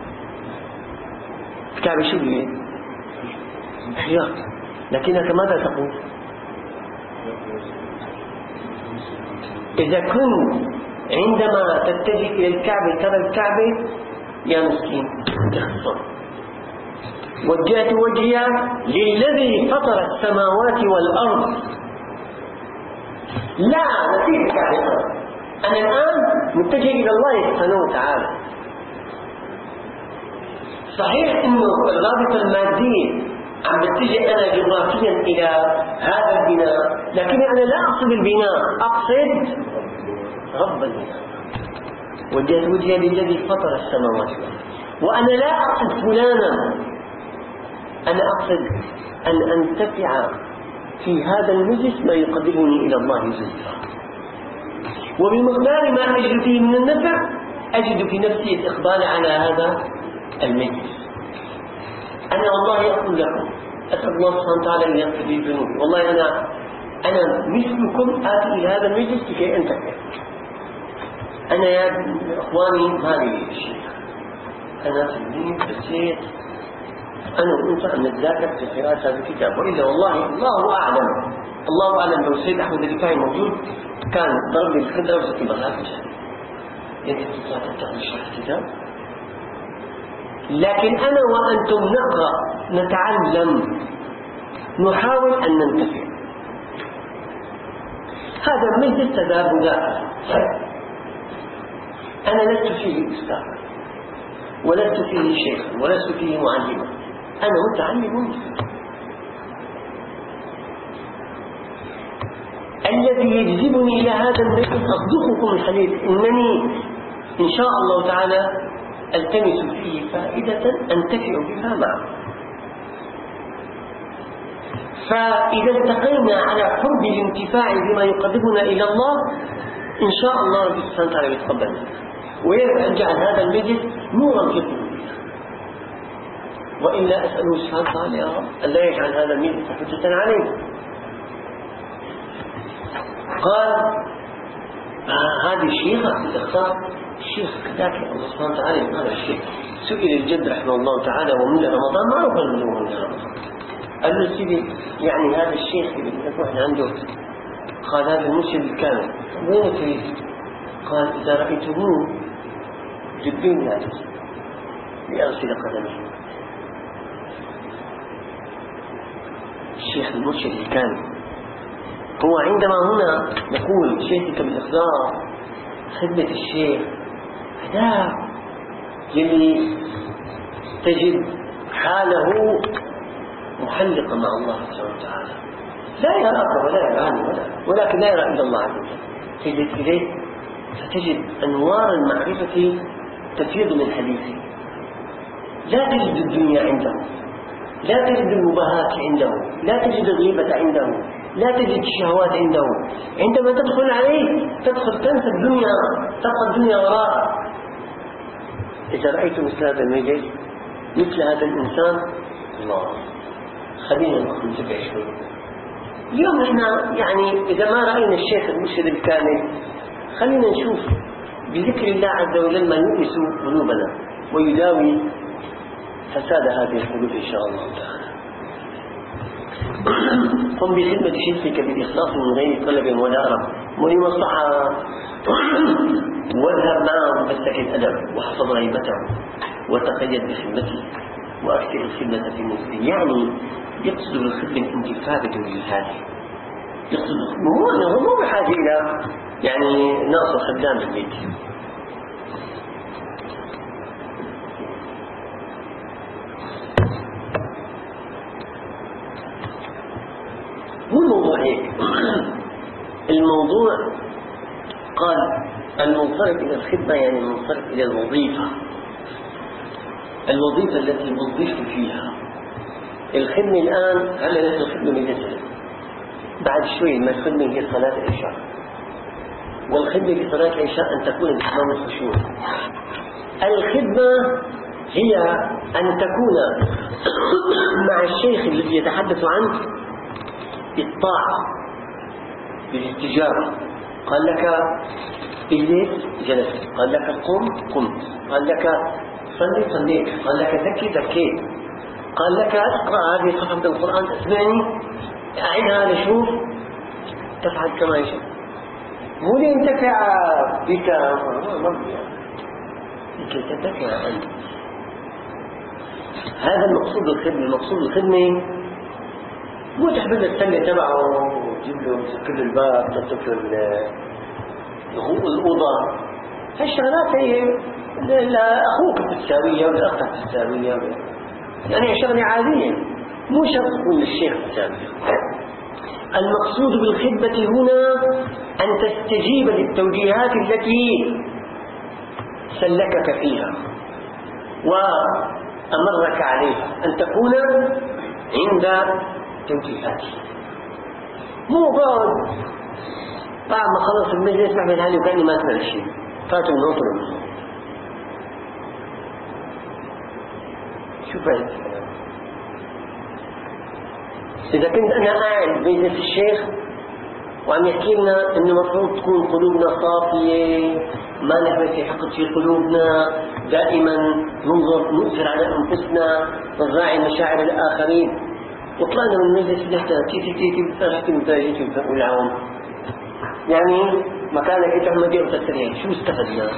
الكعبة شو بيه احياء، لكنك ماذا تقول؟ إذا كنت عندما تتجه إلى الكعبة ترى الكعبة يا مسكين تخسر، وجهت وجهي للذي فطر السماوات والأرض، لا نسيت الكعبة، أنا الآن متجه إلى الله سبحانه وتعالى. صحيح إنه الرابطة المادية عم بتجي أنا جغرافيا إلى هذا البناء، لكن أنا لا أقصد البناء، أقصد رب البناء. وجهت وجهي للذي فطر السماوات والأرض، وأنا لا أقصد فلانا، أنا أقصد أن أنتفع في هذا المجلس ما يقربني إلى الله زلفى. وبمقدار ما أجد فيه من النفع أجد في نفسي الإقبال على هذا المجلس. أنا والله أقول لكم أسأل الله سبحانه وتعالى أن يغفر لي ذنوبي. والله أنا أنا مثلكم آتي إلى هذا المجلس لكي أنتفع. أنا يا إخواني ما لي شيء، أنا في الدين بسيط، أنا وأنت أن نتذاكر في قراءة هذا الكتاب، وإلا والله الله أعلم الله أعلم لو سيد أحمد الرفاعي موجود كان ضرب لي الخدرة وزكي بغاك يجب تطلع تتعلم شرح الكتاب. لكن أنا وأنتم نقرأ نتعلم نحاول أن ننتفع. هذا مجلس تدار مذاكرة، أنا لست فيه أستاذ ولست فيه شيخ ولست فيه معلما، أنا متعلم. الذي يجذبني إلى هذا المجلس أصدقكم الحديث إنني إن شاء الله تعالى ألتمس فيه فائدة أنتفع بها معه. فإذا التقينا على حب الانتفاع بما يقربنا إلى الله إن شاء الله رب سبحانه وتعالى يتقبلنا ويجعل هذا المجلس نورا في قلوبنا. وإلا أسأله سبحانه وتعالى يا رب أن لا يجعل هذا المجلس حجة علينا. قال آه هذه الشيخة في الإخطاء الشيخ كذاك الله سبحانه وتعالى هذا الشيخ سئل الجد رحمه الله تعالى ومن رمضان ما أقل منه من رمضان قال له سيدي يعني هذا الشيخ اللي نروح عنده قال هذا المرشد الكامل وين تريد؟ قال إذا رأيتموه جبين ذلك لأغسل قدمه. الشيخ المرشد الكامل هو عندما هنا نقول شيخك بالإخلاص خدمة الشيخ هذا يلي تجد حاله محلقا مع الله سبحانه وتعالى لا يراك ولا يراني ولا ولكن لا يرى إلا الله عز وجل. تجد إليه فتجد أنوار المعرفة تفيض من حديثه. لا تجد الدنيا عنده، لا تجد المباهات عنده، لا تجد الغيبة عنده، لا تجد الشهوات عنده. عندما تدخل عليه تدخل تنسى الدنيا تبقى الدنيا وراء. إذا رأيت مثل هذا المجلس مثل هذا الإنسان الله خلينا نتبع شوي. اليوم احنا يعني إذا ما رأينا الشيخ المرشد الكامل خلينا نشوف بذكر الله عز وجل ما يؤنس قلوبنا ويداوي فساد هذه القلوب إن شاء الله تعالى. قم بخدمة شيخك بالإخلاص من غير طلب ولا أرى ويمصحها واذهب معه فاستكن الأدب واحفظ غيبته وتقيد بخدمته وأكثر الخدمة في المسلم. يعني يقصد بالخدمة الانتفاع بدون هذه يقصد هو مو بحاجة إلى يعني ناقص خدام البيت. مو الموضوع هيك. الموضوع قال المنصرف إلى الخدمة يعني المنصرف إلى الوظيفة الوظيفة التي وظفت فيها. الخدمة الآن هل نحن الخدمة بالجسد بعد شوي ما الخدمة هي صلاة العشاء، والخدمة في صلاة العشاء أن تكون الإمام الخشوع. الخدمة هي أن تكون مع الشيخ الذي يتحدث عنه بالطاعة بالاستجابة. قال لك اجلس جلست، قال لك قم قمت، قال لك صلي صليت، قال لك ذكي ذكيت، قال لك اقرأ هذه صفحة من القرآن اسمعني أعدها لشوف تفعل كما يشاء. مو لينتفع بك لكي تنتفع أنت. هذا المقصود بالخدمة. المقصود بالخدمة مو تحمل السنة تبعه وتجيب له تسكر الباب تسكر الأوضة. هالشغلات هي لأخوك بالساوية ولأختك بالساوية يعني شغلة عادية مو شرط تكون للشيخ بالساوية. المقصود بالخدمة هنا أن تستجيب للتوجيهات التي سلكك فيها وأمرك عليها، أن تكون عند توجيهاته. مو بعد بعد ما خلص المجلس بعمل حالي وكأني ما سمع شيء، فاتوا من نوطر. شو فايدة الكلام؟ إذا كنت أنا قاعد بمجلس الشيخ وعم يحكي لنا إنه المفروض تكون قلوبنا صافية، ما نهمة في حقد في قلوبنا، دائما ننظر نؤثر على أنفسنا، نراعي مشاعر الآخرين، وطلعنا من المجلس نحن كيف كيف بتحكي متاجيك والعوام، يعني مكانك تحمدي وتسريع. شو استفدنا؟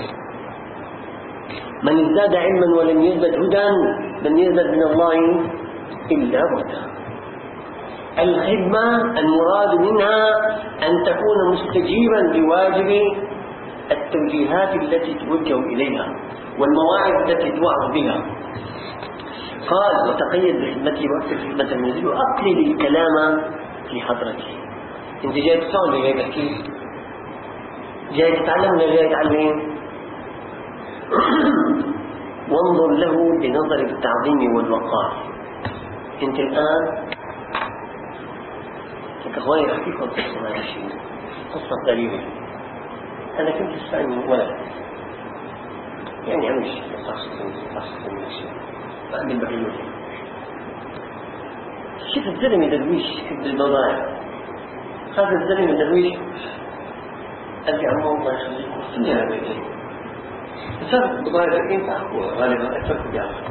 من ازداد علما ولم يزدد هدى لم يزدد من الله إلا بعدا. الخدمة المراد منها أن تكون مستجيبا لواجب التوجيهات التي توجه إليها والمواعظ التي توعظ بها. قال وتقيد بخدمته وقت خدمة المنزل وأقلل الكلام في حضرته. انت جاي تسأل ولا جاي تحكي؟ جاي تتعلم ولا جاي تعلم؟ وانظر له بنظر التعظيم والوقار. انت الآن أخواني أحكيكم قصة ما شيء، قصة قريبة. أنا كنت أسمعني ولد يعني أمشي أصاص أمشي بعد البعيد، شفت زلمة درويش في البضائع. هذا الزلمة درويش قال لي عمو الله يخليكم سنة بيتي صار البضائع كيف أقوى غالبا أكثر في جاسة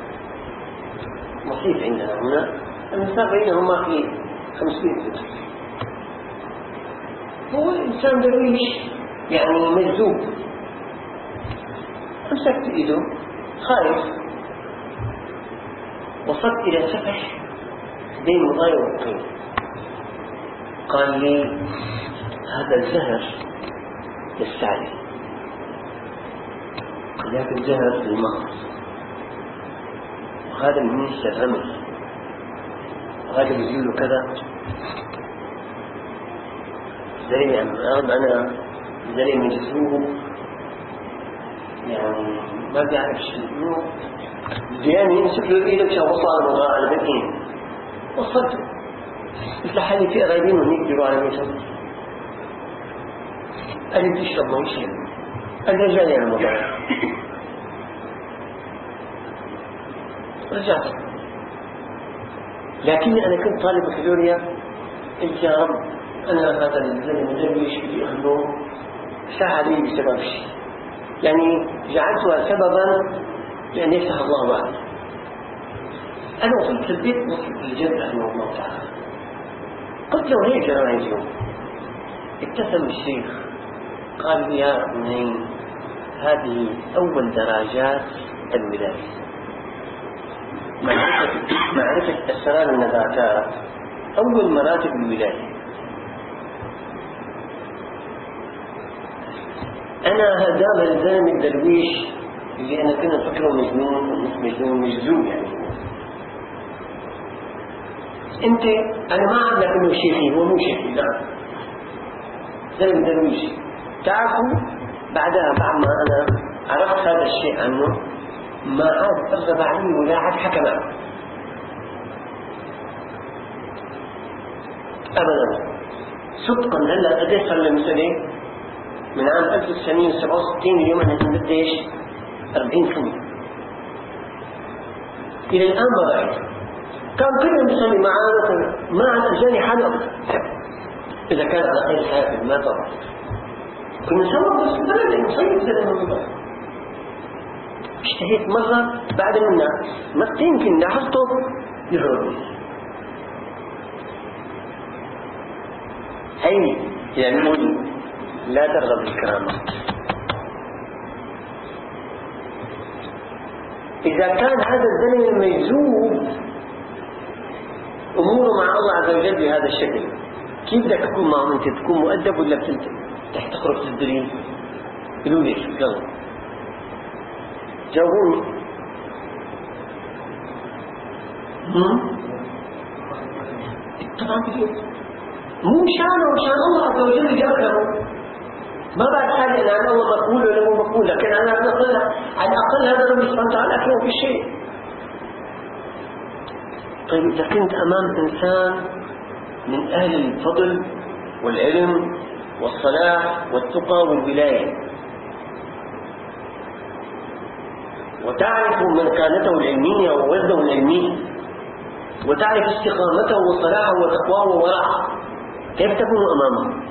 مصيف عندنا هنا. المسافة بينهما في خمسمائة متر. هو إنسان درويش يعني مجذوب. أمسكت إيده خايف، وصلت إلى سفح بين الغاية والقيم. قال لي هذا الزهر للسعي، قال لك الزهر للمغص، وهذا من نسل الرمل، وهذا بيجيله كذا. زي أنا زي من جسمه يعني ما بيعرف شيء، يعني يمسك له إيده مشان وصل على البكين. وصلت مثل حالي في قرايبين وهنيك بيقولوا على ميشن. قال لي بتشرب ما يشرب. قال لي رجعني على الموضوع. رجعت، لكني أنا كنت طالب بكالوريا. قلت يا رب أنا هذا الزلمة درويش بدي أخذه ساعة لي بسبب شيء، يعني جعلتها سببا لأن يفتح الله بعد. أنا وصلت البيت وصلت الجد رحمه الله تعالى. قلت له هيك أنا عايز يوم. ابتسم الشيخ قال لي يا ابني هذه أول درجات الولاية، معرفة, معرفة أسرار النباتات أول مراتب الولاية. أنا هذا الزلم الدرويش اللي أنا كنا فكره مجنون مش مجنون مجزوم يعني. أنت أنا ما أعرف إنه شيخي، هو مو شيخي، لا زلم درويش. تعرفوا بعدها بعد ما أنا عرفت هذا الشيء عنه ما عاد أغضب عني ولا عاد حكى معه أبدا. صدقا هلا قديش صار لي سنة؟ من عام ألف وتسعمائة وسبعة وستين اليوم أنا قديش؟ أربعين سنة. إلى الآن بغير. كان كل مسلم معانا ما عاد أجاني حدا إذا كان على خير حافظ ما طبعا كنا سوا بس بلد نصيب زلمة الله. اشتهيت مرة بعد منا ما يمكن لاحظته يهرب هي يعلموني لا ترغب بالكرامة. إذا كان هذا الزلمة المجذوب أموره مع الله عز وجل بهذا الشكل، كيف بدك تكون معه أنت؟ تكون مؤدب ولا تحت تخرج تدرين؟ قلوا لي شو قالوا؟ جاوبوني. طبعا مو شانه وشان الله عز وجل اللي أكرمه. ما بعد حالي أنا عن الله مقبول ولا مو مقبول، لكن أنا على الأقل على الأقل هذا ربي سبحانه وتعالى أكرمه في شيء. طيب إذا كنت أمام إنسان من أهل الفضل والعلم والصلاح والتقى والولاية، وتعرف مكانته العلمية ووزنه العلمي، وتعرف استقامته وصلاحه وتقواه وورعه، كيف تكون أمامه؟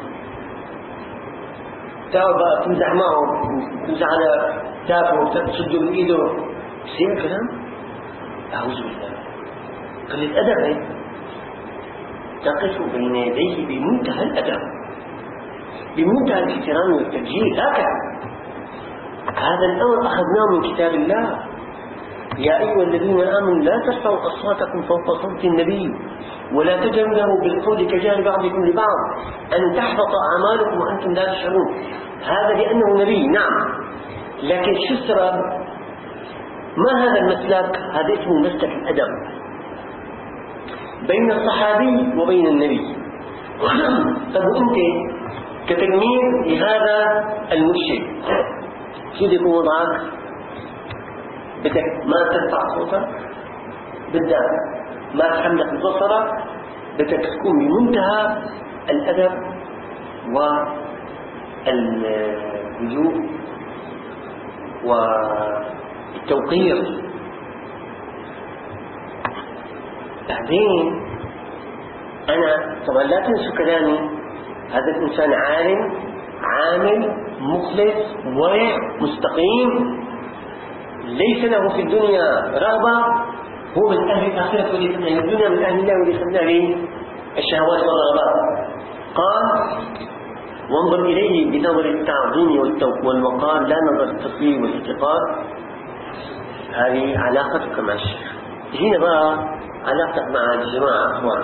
تعال بقى تمزح معه، تمزح على كافه وتشده من إيده، يصير الكلام؟ أعوذ بالله. قلة أدب هيك. تقف بين يديه بمنتهى الأدب، بمنتهى الاحترام والتبجيل. هكذا هذا الأمر أخذناه من كتاب الله. يا أيها الذين آمنوا لا ترفعوا أصواتكم فوق صوت النبي ولا تجهروا له بالقول كجهر بعضكم لبعض أن تحبط أعمالكم وأنتم لا تشعرون. هذا لأنه نبي، نعم، لكن شو السبب؟ ما هذا المسلك؟ هذا اسمه مسلك الأدب بين الصحابي وبين النبي. طب وأنت كتلميذ لهذا المرشد شو بده يكون وضعك؟ بدك ما ترفع صوتك، بدك ما تحملك بصرك، بدك تكون بمنتهى الأدب والهدوء والتوقير. بعدين أنا طبعا لا تنسوا كلامي، هذا الإنسان عالم عامل مخلص ورع مستقيم ليس له في الدنيا رغبة، هو من أهل الآخرة وليس من أهل الدنيا، من أهل الله وليس من أهل الشهوات والرغبات. قال وانظر إليه بنظر التعظيم والوقار لا نظر التصوير والاعتقاد. هذه علاقتك مع الشيخ. هنا بقى علاقتك مع الجماعة أخوان.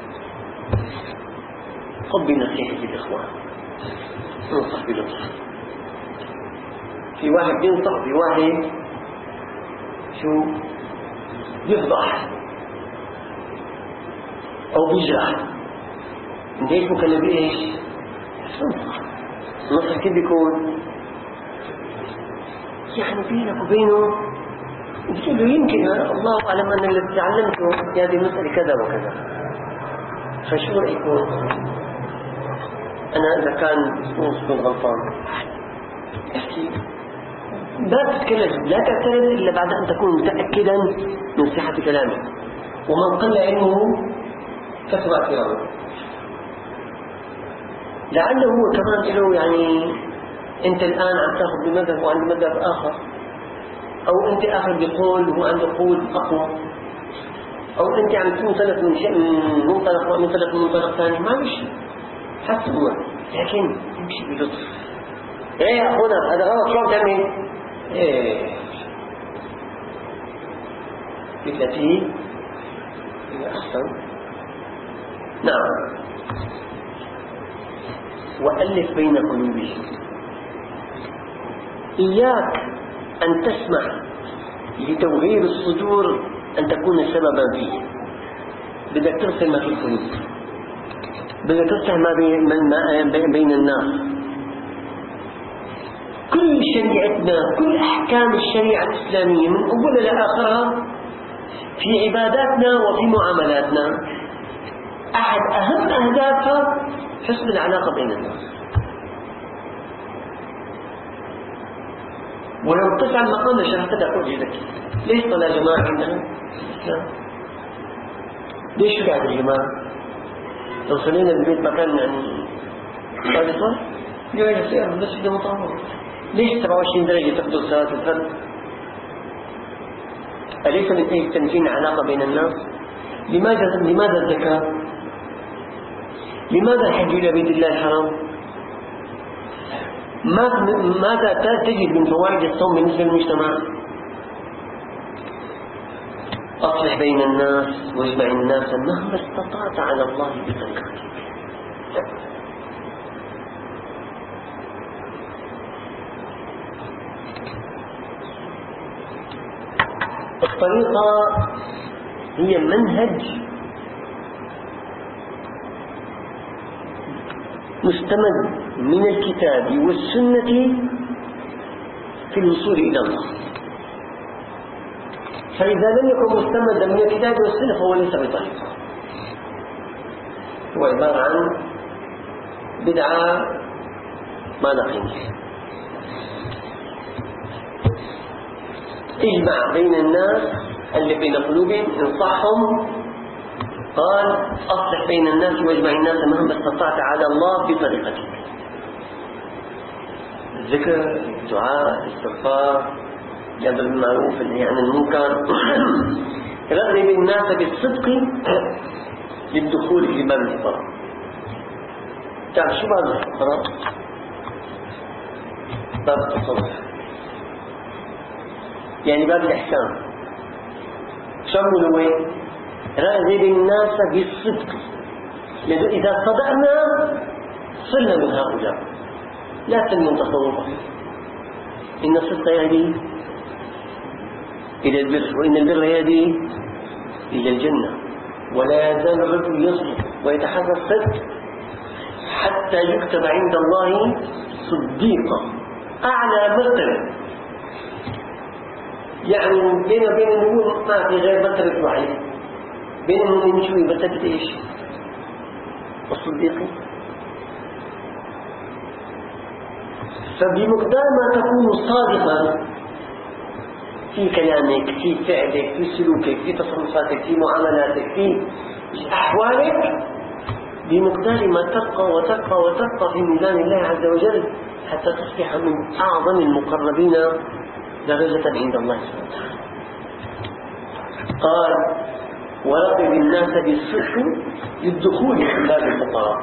خذ بنصيحة الإخوان، انصح بلطف. في واحد بينصح بواحد شو يفضح أو بيجرح، انت ايش مكلم بإيش؟ انصح. النصح كيف بيكون؟ يعني بينك وبينه بتقول له يمكن الله أعلم أن الذي تعلمته في هذه المسألة كذا وكذا، فشو رأيكم؟ أنا إذا كان نصف غلطان احكي، لا تتكلم، لا تعترض إلا بعد أن تكون متأكدا من صحة كلامك. ومن قل علمه كثر اعتراضه، لعله هو كمان له يعني أنت الآن عم تأخذ بمذهب وعند مذهب آخر، أو أنت آخر بقول وهو عنده قول أقوى، أو أنت عم تنطلق من شيء من منطلق ومنطلق من منطلق ثاني، ما بشي حسب هو، لكن يمشي بلطف. إيه يا أخونا هذا غلط، شو عم تعمل؟ إيه بالتي هي أحسن. نعم. وألف بين قلوبهم. إياك أن تسمح لتوغير الصدور أن تكون سببا فيه. بدك ترسل ما في القلوب، بدك تصلح ما بين, بين الناس. كل شريعتنا، كل أحكام الشريعة الإسلامية من أولها لآخرها في عباداتنا وفي معاملاتنا أحد أهم أهدافها حسن العلاقة بين الناس. ولو تسعى المقام لشرحت لك وجه لك ليش طلع جماعة عندنا الإسلام؟ ليش قاعد الجماعة؟ لو صلينا البيت مكان يعني ثالثة يقول لك يا المسجد مطهر، ليش سبعة وعشرين درجة تقدر صلاة الفرد؟ أليس من أجل تمكين علاقة بين الناس؟ لماذا لماذا الزكاة؟ لماذا الحج إلى بيت الله الحرام؟ ماذا تجد من فوائد الصوم بالنسبة للمجتمع؟ أصلح بين الناس واجمع الناس مهما استطعت على الله بطريقتك. الطريقة هي منهج مستمد من الكتاب والسنة في الوصول إلى الله. فإذا لم يكن مستمدا من الكتاب والسنة فهو ليس بطريقة، هو عبارة عن بدعة ما لقيني. اجمع بين الناس اللي بين قلوبهم، انصحهم. قال أصلح بين الناس واجمع الناس مهما استطعت على الله بطريقتك، الذكر، الدعاء، الاستغفار، الأمر بالمعروف، النهي عن المنكر. رغب الناس بالصدق للدخول في باب الفقراء. تعرف شو باب الفقراء؟ باب التصوف، يعني باب الإحسان. شو هو؟ رغب الناس بالصدق، لأنه إذا صدقنا صرنا من هؤلاء. لا تنمو تصوفا، إن الصدق يهدي إلى البر، وإن البر يهدي إلى الجنة. ولا يزال الرجل يصدق ويتحرى الصدق حتى يكتب عند الله صديقا، أعلى مرتبة. يعني بين وبين النبوة ما في غير مرتبة واحدة، بين المؤمنين شوي مرتبة إيش؟ الصديقين. فبمقدار ما تكون صادقا في كلامك، في فعلك، في سلوكك، في تصرفاتك، في معاملاتك، في أحوالك، بمقدار ما ترقى وترقى وترقى في ميزان الله عز وجل حتى تصبح من أعظم المقربين درجة عند الله سبحانه وتعالى. قال ورغب الناس بالصدق للدخول في باب الفقراء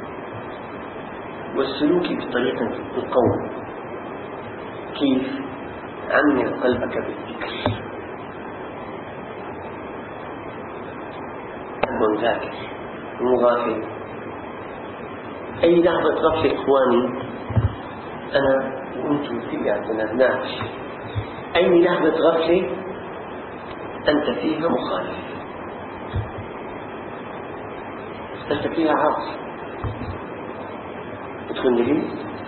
والسلوك بطريقة القوم. كيف؟ عمر قلبك بالذكر، قلب ذاكر مغافل. أي لحظة غفلة إخواني، أنا وأنتم فيها تنازناش، أي لحظة غفلة أنت فيها مخالف، أنت فيها عاصي. تدخل لي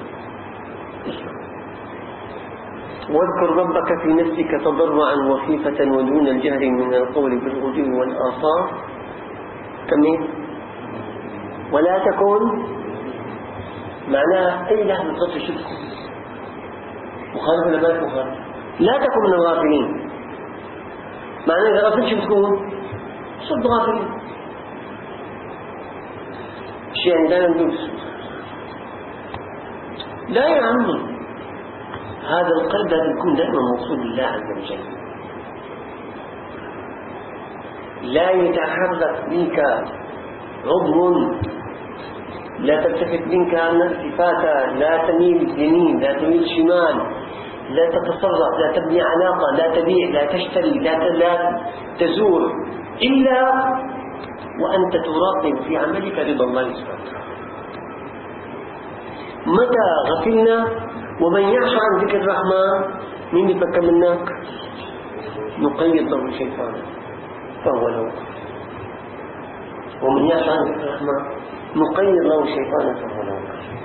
واذكر ربك في نفسك تضرعا وخيفة ودون الجهر من القول بالغدو والآصال. كمين؟ ولا تكن، معناها أي لحظة غفلة شو تكون؟ مخالف ولا ما مخالف؟ لا تكن من الغافلين. معناها إذا غفلت شو تكون؟ صد غافلين. شيء يعني لا ندوس. لا يا عمي، هذا القلب يكون دائما موصول بالله عز وجل، لا يتحرك منك عضو، لا تلتفت منك التفاتة، لا تميل يمين، لا تميل شمال، لا تتصرف، لا تبني علاقة، لا تبيع، لا تشتري، لا تزور، إلا وأنت تراقب في عملك رضا الله سبحانه وتعالى. متى غفلنا ومن يعش عن ذكر الرحمن، مين يفكر منك؟ نقيض له الشيطان فهو له. ومن يعش عن ذكر الرحمن نقيض له الشيطان فهو له.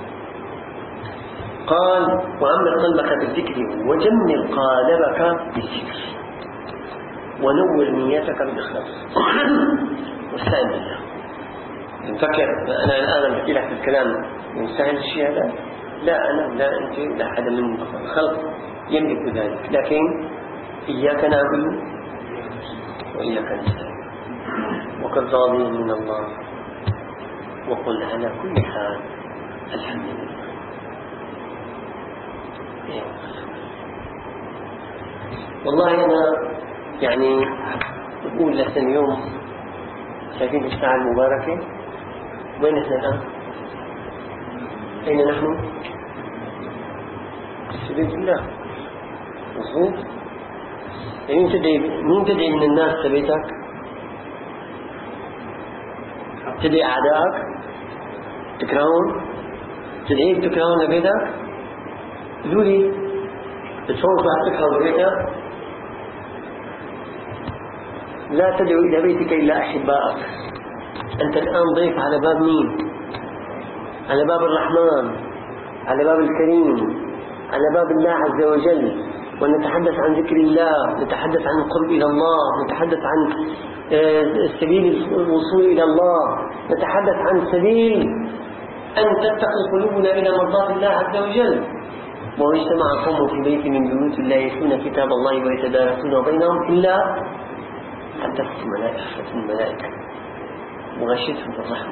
قال وعمر قلبك بالذكر وجمل قالبك بالذكر ونور نيتك بالإخلاص واستعن بالله. نفكر أنا الآن بحكي لك الكلام مستحيل الشيء هذا؟ لا أنا لا أنت لا أحد من الخلق يملك ذلك، لكن إياك نعبد وإياك نستعين. وقد راضي من الله وقل على كل حال الحمد لله. والله أنا يعني أقول لسن اليوم شايفين الساعة المباركة، وين احنا الآن؟ أين نحن؟ في بيت الله. مظبوط؟ يعني تدعي مين تدعي من الناس في بيتك؟ تدعي أعدائك؟ تكرهون؟ تدعيك تكرهون لبيتك؟ قولوا لي بتشوف واحد تكره بيتك؟ لا تدعو إلى بيتك إلا أحبائك. أنت الآن ضيف على باب مين؟ على باب الرحمن، على باب الكريم، على باب الله عز وجل. ونتحدث عن ذكر الله، نتحدث عن القرب إلى الله، نتحدث عن سبيل الوصول إلى الله، نتحدث عن سبيل أن تتقي قلوبنا إلى مرضاة الله عز وجل. وما اجتمع قوم في بيت من بيوت الله يتلون كتاب الله ويتدارسون بينهم إلا حدثت الملائكة الملائكة وغشيتهم بالرحمة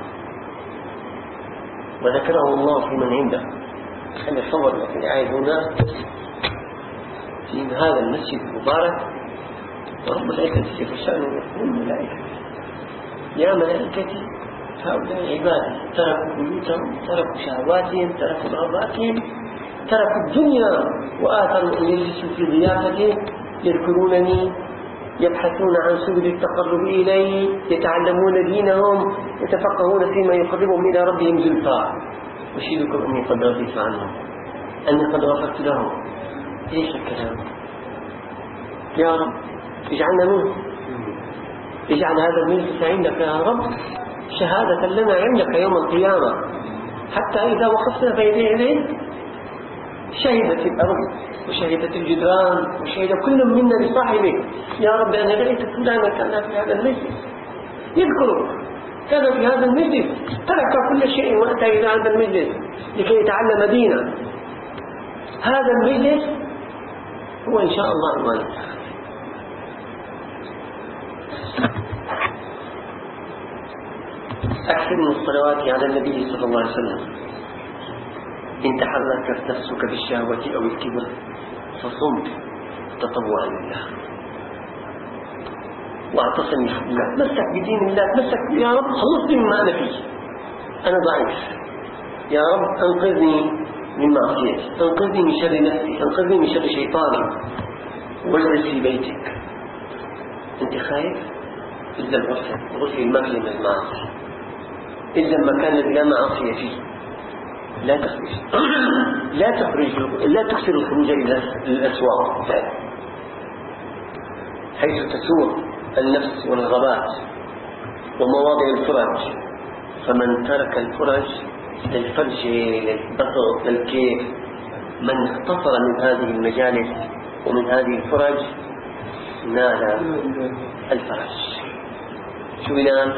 وذكره الله في من عنده. أنا صور لكن عايز هنا في هذا المسجد المبارك ورب العزة في شأنه يقول الملائكة يا ملائكتي هؤلاء عبادي تركوا بيوتهم تركوا شهواتهم تركوا رغباتهم تركوا الدنيا وآثروا أن يجلسوا في ضيافتي يذكرونني يبحثون عن سبل التقرب إلي يتعلمون دينهم يتفقهون فيما يقربهم إلى ربهم زلفى. أشهدكم أني قد رضيت عنهم أني قد غفرت لهم. إيش الكلام يا رب اجعلنا منه اجعل هذا المجلس عندك يا رب شهادة لنا عندك يوم القيامة حتى إذا وقفنا بين يديك شهدت الأرض وشهدت الجدران وشهد كل منا لصاحبه يا رب أنا رأيت فلانا كان في هذا المجلس يذكره كان في هذا المجلس ترك كل شيء وأتى إلى هذا المجلس لكي يتعلم دينا. هذا المجلس هو إن شاء الله المال. أكثر من الصلوات على النبي صلى الله عليه وسلم. إن تحركت نفسك بالشهوة أو الكبر فصم تطوعا لله واعتصم بالله. مسك بدين الله مسك يا رب خلصني مما أنا فيه أنا ضعيف يا رب أنقذني من معصيتي أنقذني من شر نفسي أنقذني من شر شيطاني واجلس في بيتك أنت خايف إلا الغسل غسل المغلي من المعصية إلا المكان الذي لا معصية فيه لا تخرج لا تخرج لا تكسر الخروج إلى الأسواق حيث تسوق النفس والغابات ومواضع الفرج. فمن ترك الفرج للفرج للبسط للكيف من اختصر من هذه المجالس ومن هذه الفرج نال الفرج. شو بنام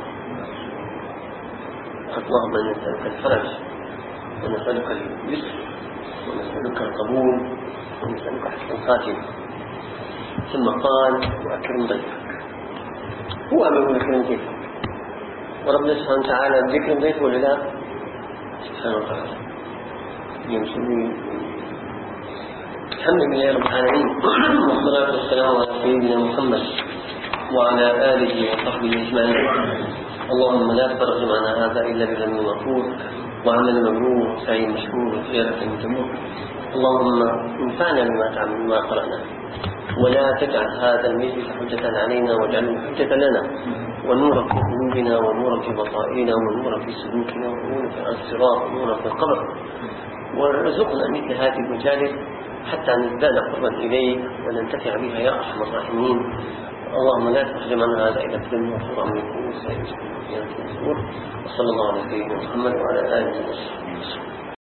اللهم نسألك الفرج ونسألك اليسر ونسألك القبول ونسألك حسن الخاتمة. ثم قال وأكرم ضيفك. هو أمر أكرم ضيفك وربنا سبحانه وتعالى ذكر ضيفه ولا لا سبحانه وتعالى يمسوني. الحمد لله رب العالمين والصلاة والسلام على سيدنا محمد وعلى آله وصحبه أجمعين. اللهم لا تفرج معنا هذا إلا بذنب مغفور وعمل مبرور وسعي مشكور وخيرة تموت. اللهم انفعنا بما تعلمنا ما قرأنا ولا تجعل هذا المجلس حجة علينا واجعله حجة لنا ونورا في قلوبنا ونورا في بصائرنا ونورا في سلوكنا ونورا في الصراط ونورا في القبر. وارزقنا مثل هذه المجالس حتى نزداد قربا إليك وننتفع بها يا أرحم الراحمين. اللهم لا تحرم عنا هذا إلى كل مغفور منكم وسائر وصلى الله على سيدنا محمد وعلى آله وصحبه وسلم.